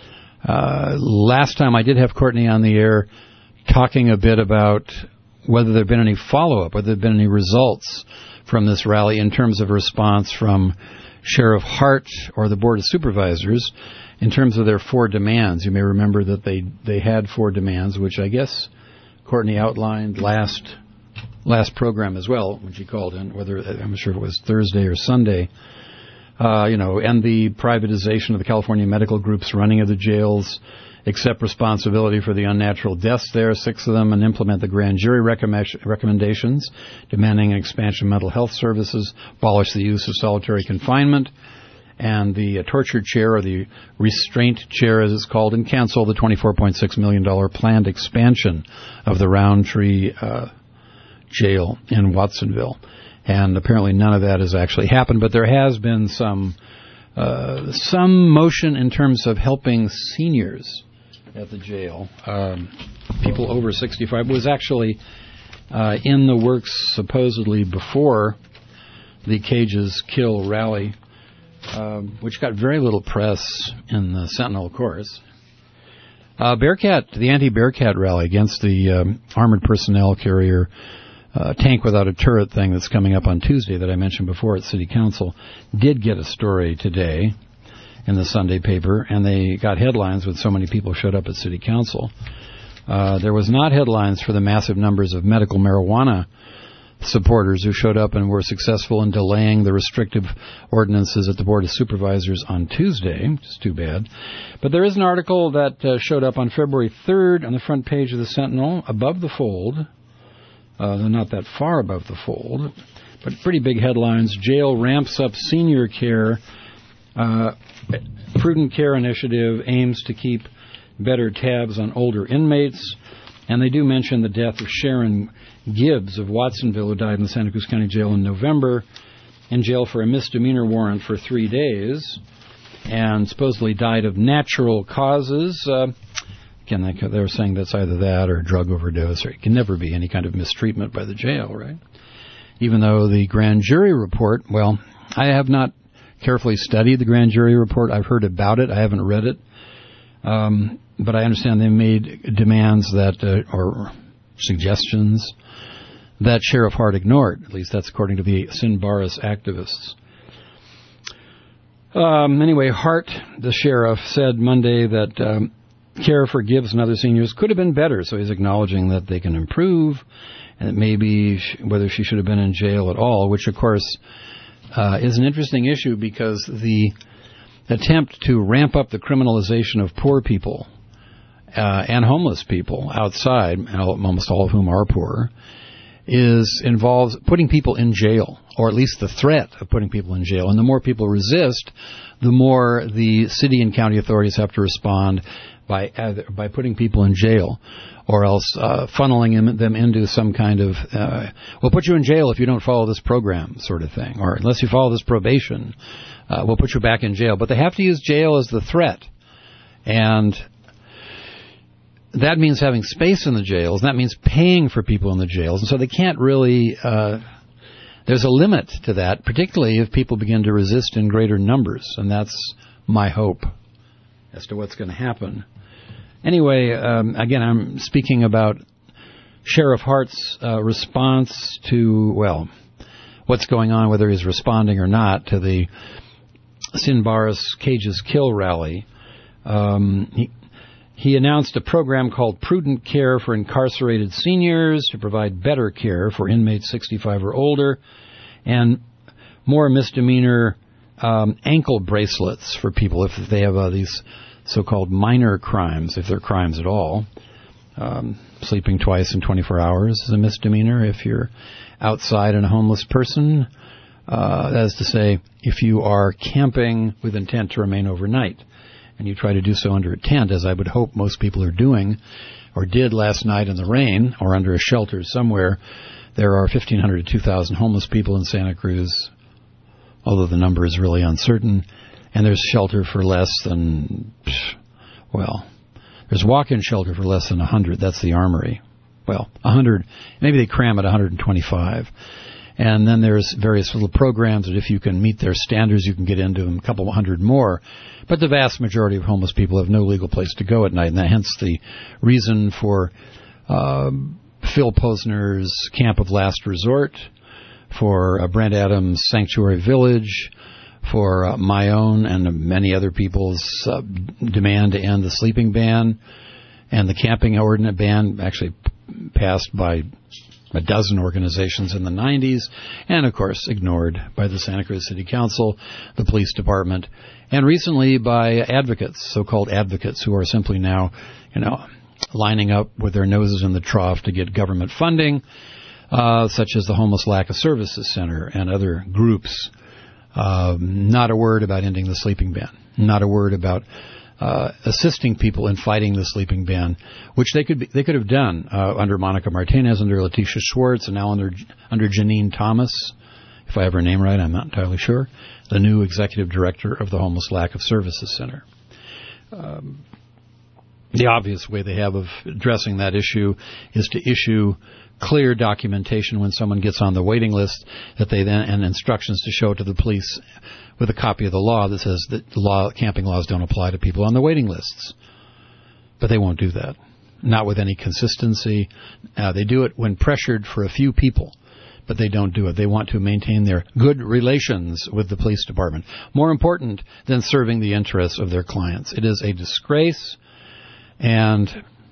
Uh, last time I did have Courtney on the air talking a bit about whether there have been any follow-up, whether there have been any results from this rally in terms of response from Sheriff Hart or the Board of Supervisors in terms of their four demands. You may remember that they, they had four demands, which I guess Courtney outlined last last program as well when she called in, whether I'm not sure if it was Thursday or Sunday. Uh, you know, end the privatization of the California medical groups running of the jails, accept responsibility for the unnatural deaths there, six of them, and implement the grand jury recommend- recommendations, demanding an expansion of mental health services, abolish the use of solitary confinement, and the uh, torture chair, or the restraint chair as it's called, and cancel the twenty-four point six million dollars planned expansion of the Roundtree uh, jail in Watsonville. And apparently none of that has actually happened, but there has been some uh, some motion in terms of helping seniors at the jail. Um, people over sixty-five was actually uh, in the works supposedly before the Cages Kill rally, um, which got very little press in the Sentinel, of course. Uh, Bearcat, the anti-Bearcat rally against the um, armored personnel carrier Uh, tank without a turret thing that's coming up on Tuesday that I mentioned before at City Council did get a story today in the Sunday paper, and they got headlines when so many people showed up at City Council. Uh, there was not headlines for the massive numbers of medical marijuana supporters who showed up and were successful in delaying the restrictive ordinances at the Board of Supervisors on Tuesday, which is too bad. But there is an article that uh, showed up on February third on the front page of the Sentinel, above the fold. Uh, they're not that far above the fold, but pretty big headlines. Jail ramps up senior care. Uh, prudent care initiative aims to keep better tabs on older inmates. And they do mention the death of Sharon Gibbs of Watsonville, who died in the Santa Cruz County Jail in November, in jail for a misdemeanor warrant for three days, and supposedly died of natural causes. Uh, Again, they were saying that's either that or drug overdose, or it can never be any kind of mistreatment by the jail, right? Even though the grand jury report, well, I have not carefully studied the grand jury report. I've heard about it. I haven't read it. Um, but I understand they made demands that, uh, or suggestions that Sheriff Hart ignored. At least that's according to the Sin Barras activists. Um, anyway, Hart, the sheriff, said Monday that Um, care for Gibbs and other seniors could have been better, so he's acknowledging that they can improve, and that maybe sh- whether she should have been in jail at all, which, of course, uh, is an interesting issue because the attempt to ramp up the criminalization of poor people uh, and homeless people outside, almost all of whom are poor, is involves putting people in jail, or at least the threat of putting people in jail. And the more people resist, the more the city and county authorities have to respond by either, by putting people in jail, or else uh, funneling them, them into some kind of, uh, we'll put you in jail if you don't follow this program sort of thing, or unless you follow this probation, uh, we'll put you back in jail. But they have to use jail as the threat. And that means having space in the jails, and that means paying for people in the jails. And so they can't really, uh, there's a limit to that, particularly if people begin to resist in greater numbers. And that's my hope as to what's going to happen. Anyway, um, again, I'm speaking about Sheriff Hart's uh, response to, well, what's going on, whether he's responding or not, to the Sinbaris Cages Kill rally. Um, he, he announced a program called Prudent Care for Incarcerated Seniors to provide better care for inmates sixty-five or older, and more misdemeanor um, ankle bracelets for people if they have uh, these so-called minor crimes, if they're crimes at all. Um, sleeping twice in twenty-four hours is a misdemeanor if you're outside and a homeless person. Uh, that is to say, if you are camping with intent to remain overnight, and you try to do so under a tent, as I would hope most people are doing, or did last night in the rain, or under a shelter somewhere, there are fifteen hundred to two thousand homeless people in Santa Cruz, although the number is really uncertain, and there's shelter for less than, well, there's walk-in shelter for less than one hundred. That's the Armory. Well, one hundred, maybe they cram at one hundred twenty-five. And then there's various little programs that if you can meet their standards, you can get into them, a couple hundred more. But the vast majority of homeless people have no legal place to go at night, and that hence the reason for uh, Phil Posner's Camp of Last Resort, for uh, Brent Adams' Sanctuary Village, for uh, my own and many other people's uh, demand to end the sleeping ban, and the camping ordinance ban actually passed by a dozen organizations in the nineties, and of course ignored by the Santa Cruz City Council, the police department, and recently by advocates, so-called advocates, who are simply now, you know, lining up with their noses in the trough to get government funding, uh, such as the Homeless Lack of Services Center and other groups. Uh, not a word about ending the sleeping ban. Not a word about uh, assisting people in fighting the sleeping ban, which they could be, they could have done uh, under Monica Martinez, under Letitia Schwartz, and now under under Janine Thomas, if I have her name right, I'm not entirely sure, the new executive director of the Homeless Lack of Services Center. Um, the obvious way they have of addressing that issue is to issue clear documentation when someone gets on the waiting list, that they then, and instructions to show to the police with a copy of the law that says that the law, camping laws don't apply to people on the waiting lists. But they won't do that. Not with any consistency. Uh, they do it when pressured for a few people, but they don't do it. They want to maintain their good relations with the police department. More important than serving the interests of their clients. It is a disgrace, and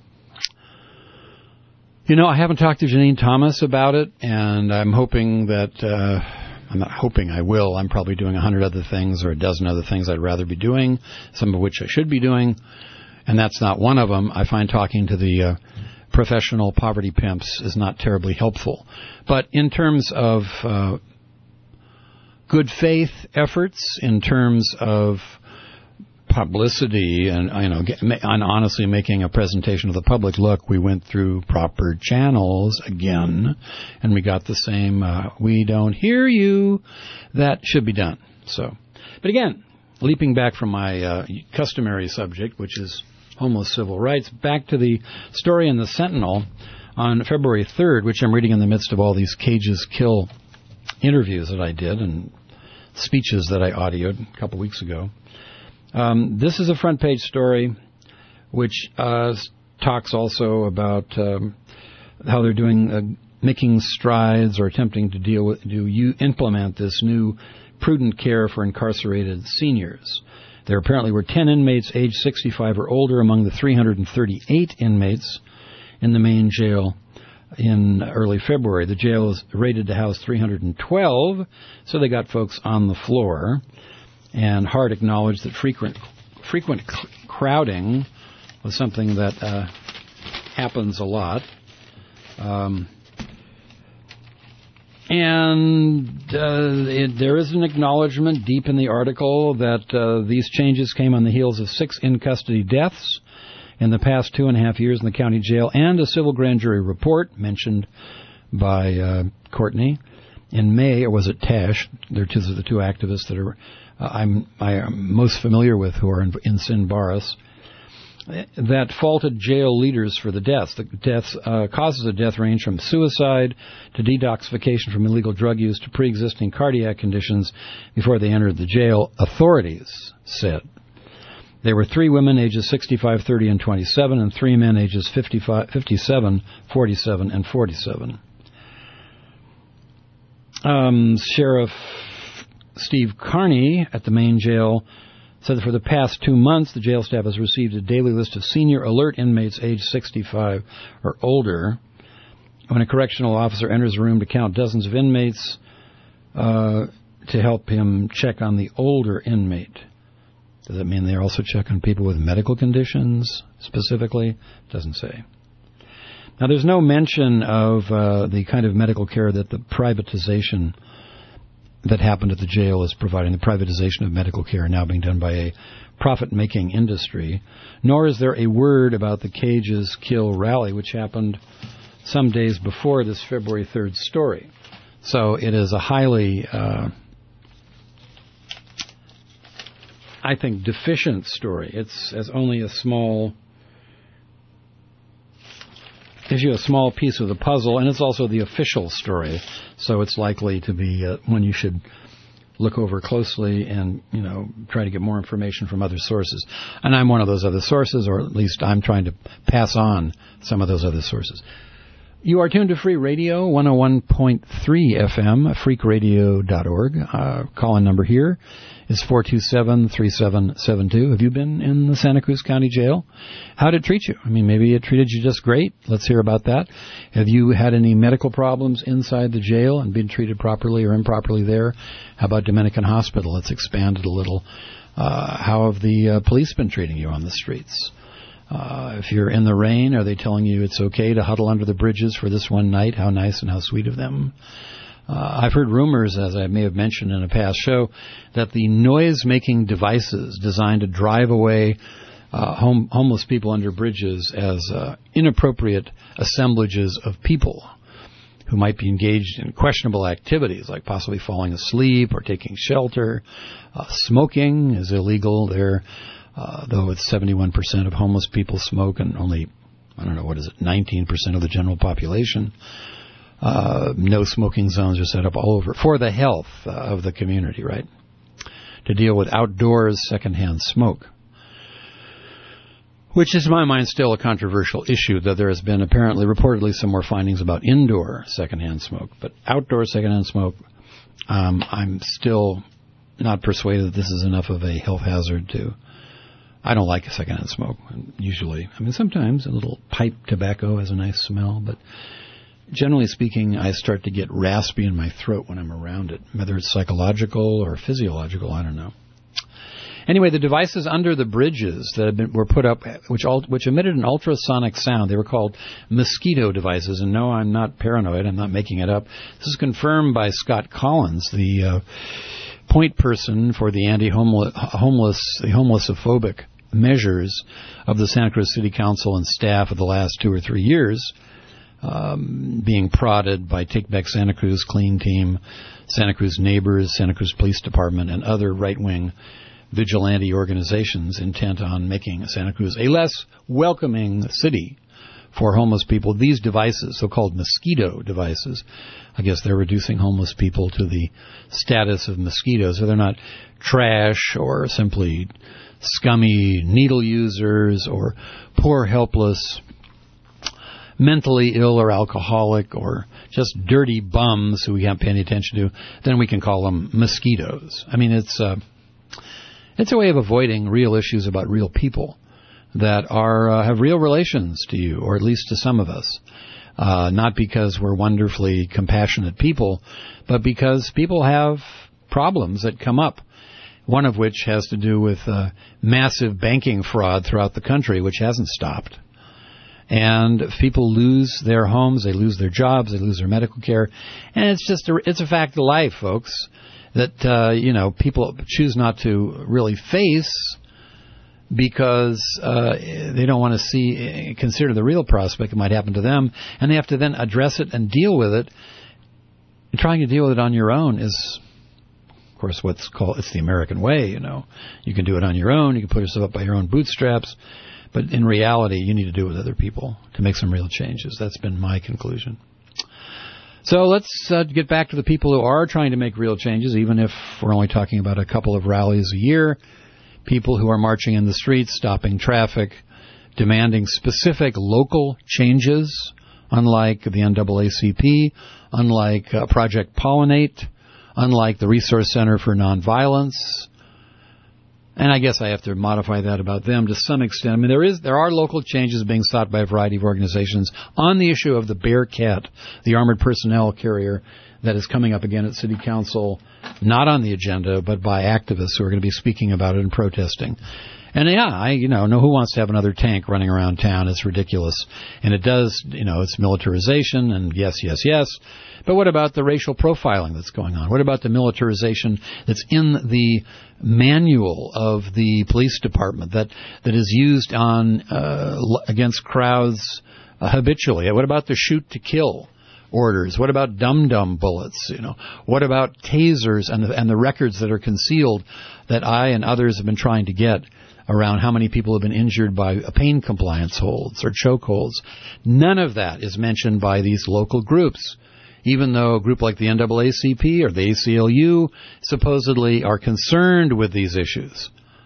you know, I haven't talked to Janine Thomas about it, and I'm hoping that, uh, I'm not hoping I will. I'm probably doing a hundred other things or a dozen other things I'd rather be doing, some of which I should be doing, and that's not one of them. I find talking to the uh, professional poverty pimps is not terribly helpful. But in terms of uh, good faith efforts, in terms of publicity and, you know, get, and honestly making a presentation to the public, look, we went through proper channels again, and we got the same, uh, we don't hear you, that should be done. So, but again, leaping back from my uh, customary subject, which is homeless civil rights, back to the story in the Sentinel on February third, which I'm reading in the midst of all these Cages Kill interviews that I did and speeches that I audioed a couple weeks ago. Um, this is a front page story which uh, talks also about um, how they're doing, uh, making strides or attempting to deal with, to you implement this new prudent care for incarcerated seniors. There apparently were ten inmates aged sixty-five or older among the three hundred thirty-eight inmates in the main jail in early February. The jail is rated to house three hundred twelve, so they got folks on the floor. And Hart acknowledged that frequent frequent crowding was something that uh, happens a lot. Um, and uh, it, there is an acknowledgement deep in the article that uh, these changes came on the heels of six in-custody deaths in the past two and a half years in the county jail, and a civil grand jury report mentioned by uh, Courtney in May, or was it Tash? They're two of the two activists that are uh, I'm I am most familiar with who are in, in Sinbaris. that faulted jail leaders for the deaths. The deaths uh, causes of death range from suicide to detoxification from illegal drug use to pre-existing cardiac conditions before they entered the jail, authorities said. There were three women ages sixty-five, thirty, and twenty-seven, and three men ages fifty-five, fifty-seven, forty-seven, and forty-seven. Um, Sheriff Steve Carney at the main jail said that for the past two months, the jail staff has received a daily list of senior alert inmates aged sixty-five or older. When a correctional officer enters a room to count dozens of inmates uh, to help him check on the older inmate. Does that mean they also check on people with medical conditions specifically? Doesn't say. Now, there's no mention of uh, the kind of medical care that the privatization that happened at the jail is providing, the privatization of medical care now being done by a profit-making industry, nor is there a word about the Cages Kill rally, which happened some days before this February third story. So it is a highly, uh, I think, deficient story. It's as only a small, gives you a small piece of the puzzle, and it's also the official story, so it's likely to be uh, one you should look over closely and, you know, try to get more information from other sources. And I'm one of those other sources, or at least I'm trying to pass on some of those other sources. You are tuned to Free Radio, one oh one point three F M, freak radio dot org. Uh, call-in number here is four two seven, three seven seven two. Have you been in the Santa Cruz County Jail? How did it treat you? I mean, maybe it treated you just great. Let's hear about that. Have you had any medical problems inside the jail and been treated properly or improperly there? How about Dominican Hospital? Let's expand it a little. Uh, how have the uh, police been treating you on the streets? Uh, if you're in the rain, are they telling you it's okay to huddle under the bridges for this one night? How nice and how sweet of them. Uh, I've heard rumors, as I may have mentioned in a past show, that the noise-making devices designed to drive away uh, home, homeless people under bridges as uh, inappropriate assemblages of people who might be engaged in questionable activities, like possibly falling asleep or taking shelter. Uh, smoking is illegal there. Uh, though it's seventy-one percent of homeless people smoke and only, I don't know, what is it, nineteen percent of the general population. Uh, no smoking zones are set up all over for the health uh, of the community, right? To deal with outdoors secondhand smoke. Which is, in my mind, still a controversial issue, though there has been apparently, reportedly, some more findings about indoor secondhand smoke. But outdoor secondhand smoke, um, I'm still not persuaded that this is enough of a health hazard to... I don't like secondhand smoke, usually. I mean, sometimes a little pipe tobacco has a nice smell, but generally speaking, I start to get raspy in my throat when I'm around it, whether it's psychological or physiological, I don't know. Anyway, the devices under the bridges that have been, were put up, which, which emitted an ultrasonic sound, they were called mosquito devices. And no, I'm not paranoid. I'm not making it up. This is confirmed by Scott Collins, the uh, point person for the anti-homeless, homeless, the homelessophobic measures of the Santa Cruz City Council and staff of the last two or three years, um, being prodded by Take Back Santa Cruz, Clean Team, Santa Cruz Neighbors, Santa Cruz Police Department, and other right-wing vigilante organizations intent on making Santa Cruz a less welcoming city for homeless people. These devices, so-called mosquito devices, I guess they're reducing homeless people to the status of mosquitoes, so they're not trash or simply scummy needle users or poor, helpless, mentally ill or alcoholic or just dirty bums who we can't pay any attention to. Then we can call them mosquitoes. I mean, it's uh, it's a way of avoiding real issues about real people that are uh, have real relations to you, or at least to some of us. Uh, not because we're wonderfully compassionate people, but because people have problems that come up. One of which has to do with uh, massive banking fraud throughout the country, which hasn't stopped. And people lose their homes, they lose their jobs, they lose their medical care. And it's just a, it's a fact of life, folks, that, uh, you know, people choose not to really face because uh, they don't want to see, consider the real prospect that might happen to them. And they have to then address it and deal with it. And trying to deal with it on your own is... Of course, what's called, it's the American way, you know. You can do it on your own. You can pull yourself up by your own bootstraps. But in reality, you need to do it with other people to make some real changes. That's been my conclusion. So let's uh, get back to the people who are trying to make real changes, even if we're only talking about a couple of rallies a year. People who are marching in the streets, stopping traffic, demanding specific local changes, unlike the N double A C P, unlike uh, Project Pollinate, unlike the Resource Center for Nonviolence. And I guess I have to modify that about them to some extent. I mean, there is there are local changes being sought by a variety of organizations on the issue of the Bearcat, the armored personnel carrier that is coming up again at City Council, not on the agenda, but by activists who are going to be speaking about it and protesting. And yeah, I, you know, know who wants to have another tank running around town? It's ridiculous. And it does, you know, it's militarization, and yes, yes, yes. But what about the racial profiling that's going on? What about the militarization that's in the manual of the police department that, that is used on uh, against crowds uh, habitually? What about the shoot to kill orders? What about dum-dum bullets? You know, what about tasers and the, and the records that are concealed that I and others have been trying to get around how many people have been injured by pain compliance holds or choke holds? None of that is mentioned by these local groups, even though a group like the N double A C P or the A C L U supposedly are concerned with these issues.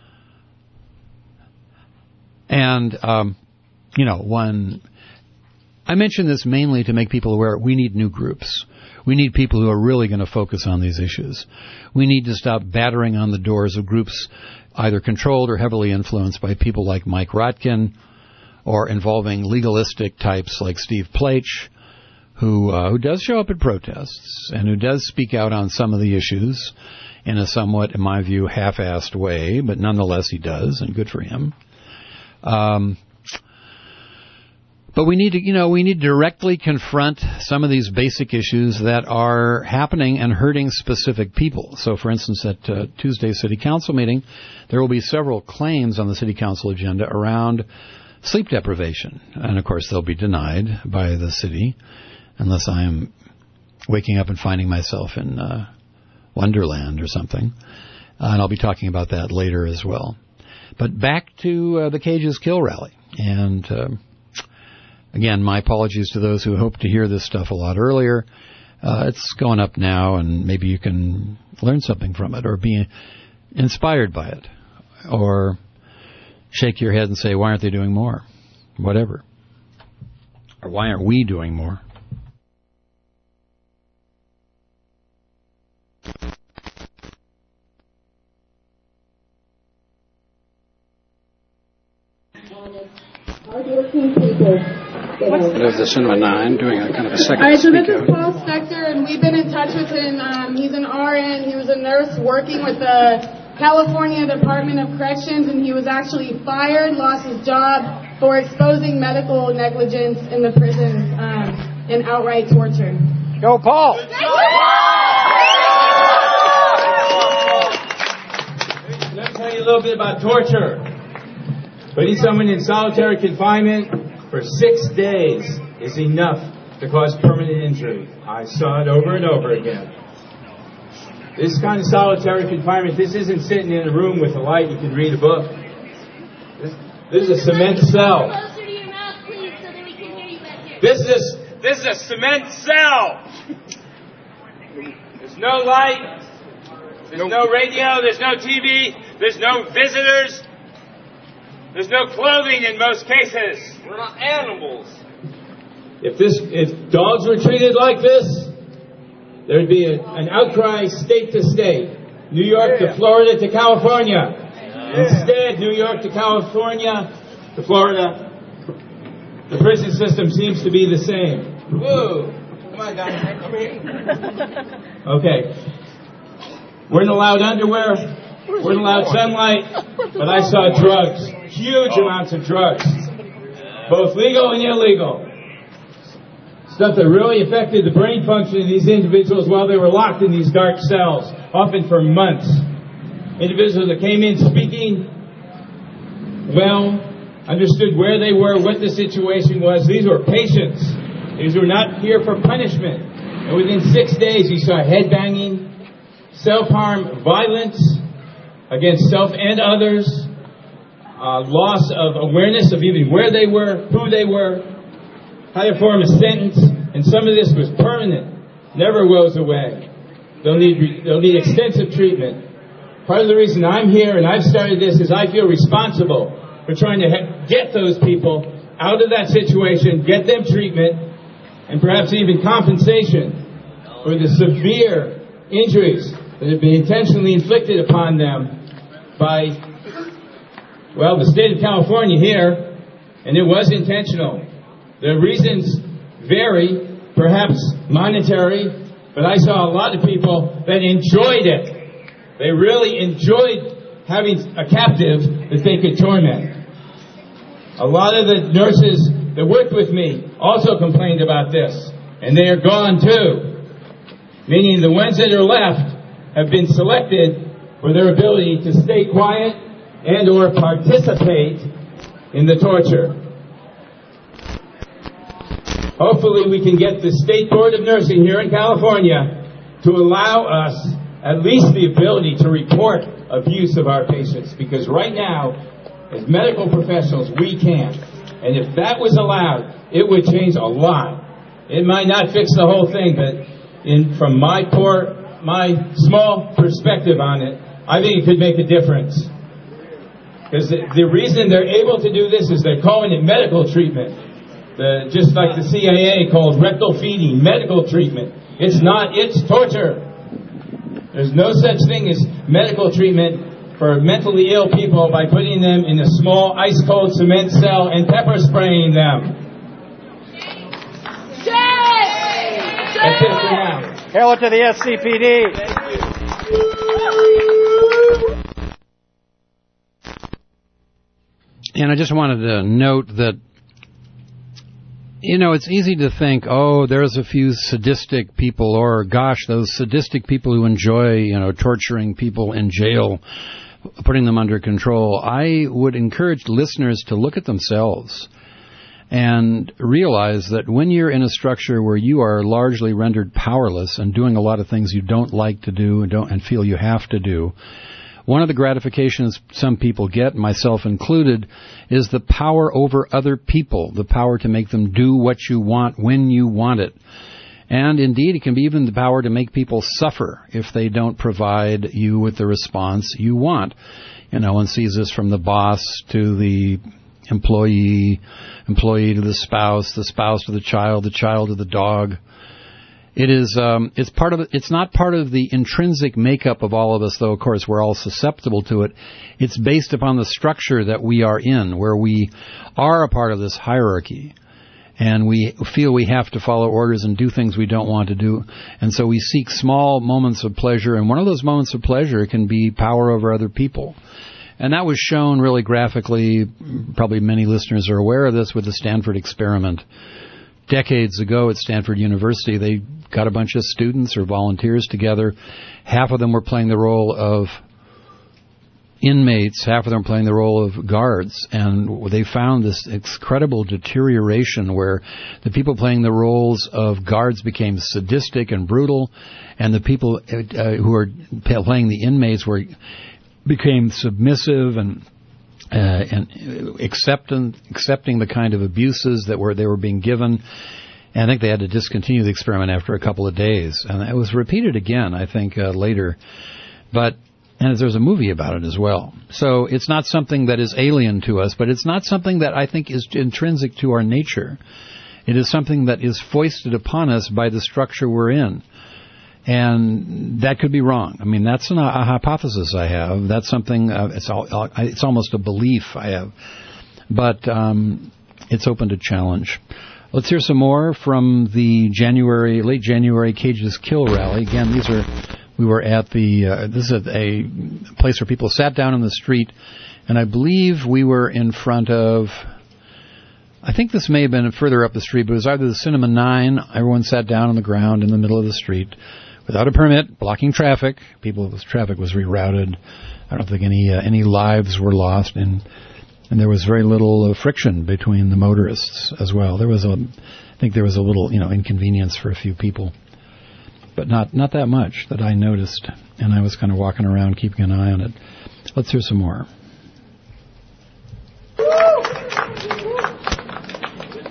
And, um, you know, when I mention this mainly to make people aware we need new groups. We need people who are really going to focus on these issues. We need to stop battering on the doors of groups either controlled or heavily influenced by people like Mike Rotkin, or involving legalistic types like Steve Plaich, who uh, who does show up at protests and who does speak out on some of the issues in a somewhat, in my view, half-assed way, but nonetheless he does, and good for him. Um, but we need to, you know, we need to directly confront some of these basic issues that are happening and hurting specific people. So, for instance, at uh, Tuesday's City Council meeting, there will be several claims on the City Council agenda around sleep deprivation. And, of course, they'll be denied by the city unless I am waking up and finding myself in uh, Wonderland or something. Uh, and I'll be talking about that later as well. But back to uh, the Cages Kill rally. And, uh, again, my apologies to those who hope to hear this stuff a lot earlier. Uh, it's going up now, and maybe you can learn something from it or be inspired by it. Or shake your head and say, why aren't they doing more? Whatever. Or why aren't we doing more? Hardworking people. There's the Cinema nine doing a kind of a second All right, so this speak is Paul Spector, and we've been in touch with him. Um, he's an R N. He was a nurse working with the California Department of Corrections, and he was actually fired, lost his job for exposing medical negligence in the prisons um, and outright torture. Go, Paul! Let me tell you a little bit about torture. Putting someone in solitary confinement for six days is enough to cause permanent injury. I saw it over and over again. This kind of solitary confinement, this isn't sitting in a room with a light you can read a book. This, this is a cement cell. This is a, this is a cement cell. There's no light. There's no radio. There's no T V. There's no visitors. There's no clothing in most cases. We're not animals. If this, if dogs were treated like this, there would be a, an outcry state to state. New York yeah. to Florida to California. Yeah. Instead, New York to California to Florida. The prison system seems to be the same. Whoa. Come on, guys. Come here. Okay. We're not allowed underwear. We're not allowed sunlight. But I saw drugs. Huge amounts of drugs. Both legal and illegal. Stuff that really affected the brain function of these individuals while they were locked in these dark cells, often for months. Individuals that came in speaking well, understood where they were, what the situation was. These were patients. These were not here for punishment. And within six days, you saw headbanging, self-harm, violence against self and others, uh, loss of awareness of even where they were, who they were, how to form a sentence, and some of this was permanent, never goes away. They'll need, they'll need extensive treatment. Part of the reason I'm here and I've started this is I feel responsible for trying to ha- get those people out of that situation, get them treatment, and perhaps even compensation for the severe injuries that have been intentionally inflicted upon them by, well, the state of California here, and it was intentional. The reasons vary, perhaps monetary, but I saw a lot of people that enjoyed it. They really enjoyed having a captive that they could torment. A lot of the nurses that worked with me also complained about this, and they are gone too. Meaning the ones that are left have been selected for their ability to stay quiet and or participate in the torture. Hopefully we can get the State Board of Nursing here in California to allow us at least the ability to report abuse of our patients, because right now, as medical professionals, we can't. And if that was allowed, it would change a lot. It might not fix the whole thing, but in from my poor, my small perspective on it, I think it could make a difference. Because the, the reason they're able to do this is they're calling it medical treatment. The, just like the C I A called rectal feeding medical treatment. It's not, it's torture. There's no such thing as medical treatment for mentally ill people by putting them in a small ice-cold cement cell and pepper spraying them. That's it for now. Hail it to the S C P D. And I just wanted to note that, you know, it's easy to think, oh, there's a few sadistic people, or gosh, those sadistic people who enjoy, you know, torturing people in jail, putting them under control. I would encourage listeners to look at themselves and realize that when you're in a structure where you are largely rendered powerless and doing a lot of things you don't like to do and don't and feel you have to do, one of the gratifications some people get, myself included, is the power over other people, the power to make them do what you want when you want it. And indeed, it can be even the power to make people suffer if they don't provide you with the response you want. You know, one sees this from the boss to the employee, employee to the spouse, the spouse to the child, the child to the dog. It is, um, it's part of, it's not part of the intrinsic makeup of all of us, though, of course, we're all susceptible to it. It's based upon the structure that we are in, where we are a part of this hierarchy. And we feel we have to follow orders and do things we don't want to do. And so we seek small moments of pleasure. And one of those moments of pleasure can be power over other people. And that was shown really graphically. Probably many listeners are aware of this with the Stanford experiment. Decades ago at Stanford University, they got a bunch of students or volunteers together. Half of them were playing the role of inmates, half of them playing the role of guards, and they found this incredible deterioration where the people playing the roles of guards became sadistic and brutal, and the people uh, who were playing the inmates were became submissive and uh, and accepting accepting the kind of abuses that were they were being given. And I think they had to discontinue the experiment after a couple of days, and it was repeated again, I think, uh, later. But and there's a movie about it as well. So it's not something that is alien to us, but it's not something that I think is intrinsic to our nature. It is something that is foisted upon us by the structure we're in. And that could be wrong. I mean, that's an, a hypothesis I have. That's something, uh, it's, all, uh, it's almost a belief I have. But um, it's open to challenge. Let's hear some more from the January, late January Cages Kill rally. Again, these are... We were at the, uh, this is a place where people sat down on the street, and I believe we were in front of, I think this may have been further up the street, but it was either the Cinema nine. Everyone sat down on the ground in the middle of the street without a permit, blocking traffic. People, traffic was rerouted. I don't think any uh, any lives were lost, and and there was very little uh, friction between the motorists as well. There was a, I think there was a little, you know, inconvenience for a few people. But not, not that much that I noticed, and I was kind of walking around keeping an eye on it. Let's hear some more.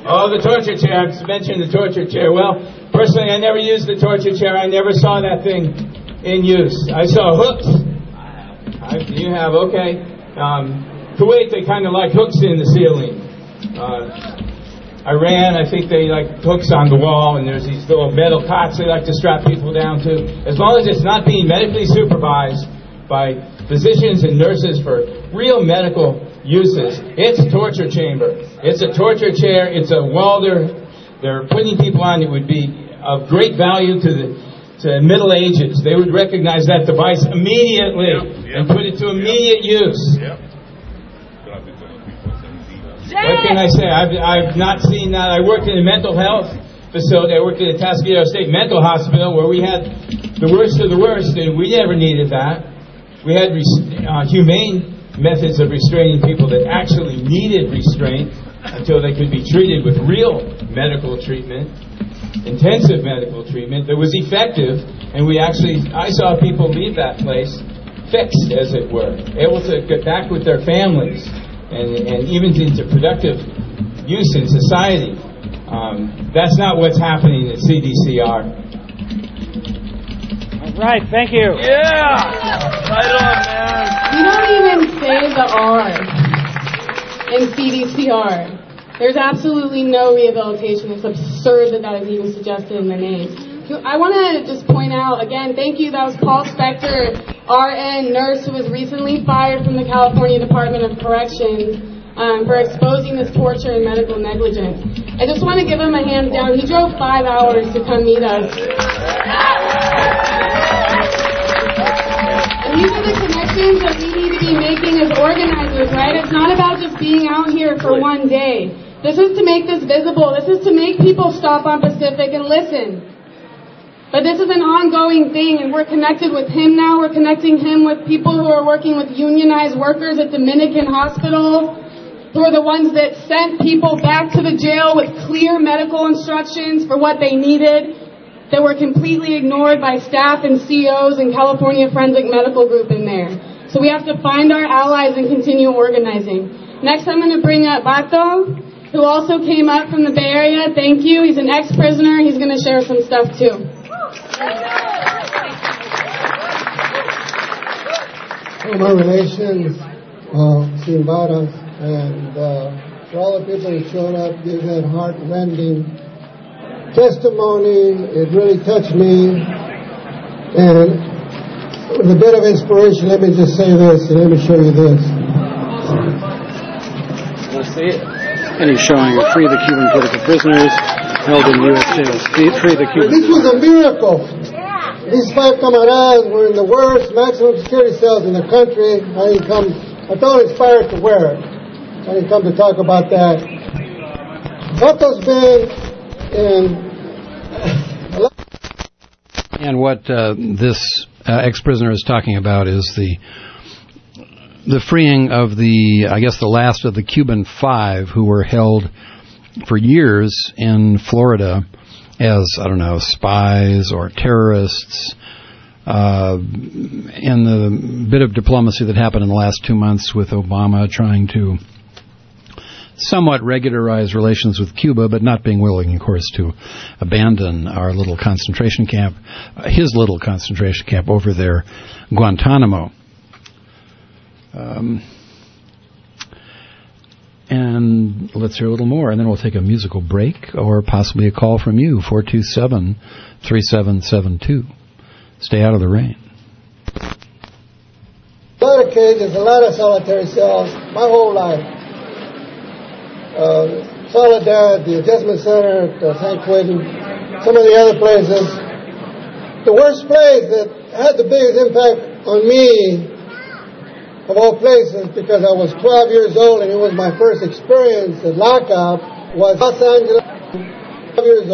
Oh, the torture chair. I mentioned the torture chair. Well, personally, I never used the torture chair. I never saw that thing in use. I saw hooks. I, you have, okay. Um, Kuwait, they kind of like hooks in the ceiling. Uh, Iran, I think they like hooks on the wall, and there's these little metal cots they like to strap people down to. As long as it's not being medically supervised by physicians and nurses for real medical uses, it's a torture chamber. It's a torture chair. It's a wall they're, they're putting people on. It would be of great value to the to Middle Ages. They would recognize that device immediately yep, yep, and put it to immediate yep, use. Yep. What can I say? I've, I've not seen that. I worked in a mental health facility. I worked at a Tascadero State Mental Hospital where we had the worst of the worst, and we never needed that. We had uh, humane methods of restraining people that actually needed restraint until they could be treated with real medical treatment, intensive medical treatment that was effective, and we actually, I saw people leave that place fixed, as it were, able to get back with their families and, and even into productive use in society. Um, that's not what's happening at C D C R. Right, thank you. Yeah! Right on, man. You don't even say the R in C D C R. There's absolutely no rehabilitation. It's absurd that that is even suggested in the name. I want to just point out, again, thank you. That was Paul Spector, R N nurse who was recently fired from the California Department of Corrections um, for exposing this torture and medical negligence. I just want to give him a hands down. He drove five hours to come meet us. These are the connections that we need to be making as organizers, right? It's not about just being out here for one day. This is to make this visible. This is to make people stop on Pacific and listen. But this is an ongoing thing, and we're connected with him now. We're connecting him with people who are working with unionized workers at Dominican Hospital, who are the ones that sent people back to the jail with clear medical instructions for what they needed, that were completely ignored by staff and C Os and California Forensic Medical Group in there. So we have to find our allies and continue organizing. Next, I'm going to bring up Bato, who also came up from the Bay Area. Thank you. He's an ex-prisoner. He's going to share some stuff, too. Well, my relations, uh, Simbara, and uh, for all the people who showed up, gave that heart-rending testimony. It really touched me, and with a bit of inspiration, let me just say this, and let me show you this. Let's see it. And he's showing Free the Cuban Political Prisoners held in U S jails. Free the Cuban. This was a miracle. These five camaradas were in the worst maximum security cells in the country. I didn't come, I felt inspired to wear it. I didn't come to talk about that. Bato's been in. And what uh, this uh, ex-prisoner is talking about is the the freeing of the, I guess, the last of the Cuban Five who were held for years in Florida as, I don't know, spies or terrorists. Uh, and the bit of diplomacy that happened in the last two months with Obama trying to somewhat regularize relations with Cuba, but not being willing, of course, to abandon our little concentration camp, uh, his little concentration camp over there, Guantanamo. Um, and let's hear a little more, and then we'll take a musical break or possibly a call from you, four two seven, three seven seven two. Stay out of the rain. A lot of cages, a lot of solitary cells, my whole life. Uh, Soledad, the Adjustment Center at uh, San Quentin, some of the other places. The worst place that had the biggest impact on me, of all places, because I was twelve years old and it was my first experience at lockup, was Los Angeles. twelve years old.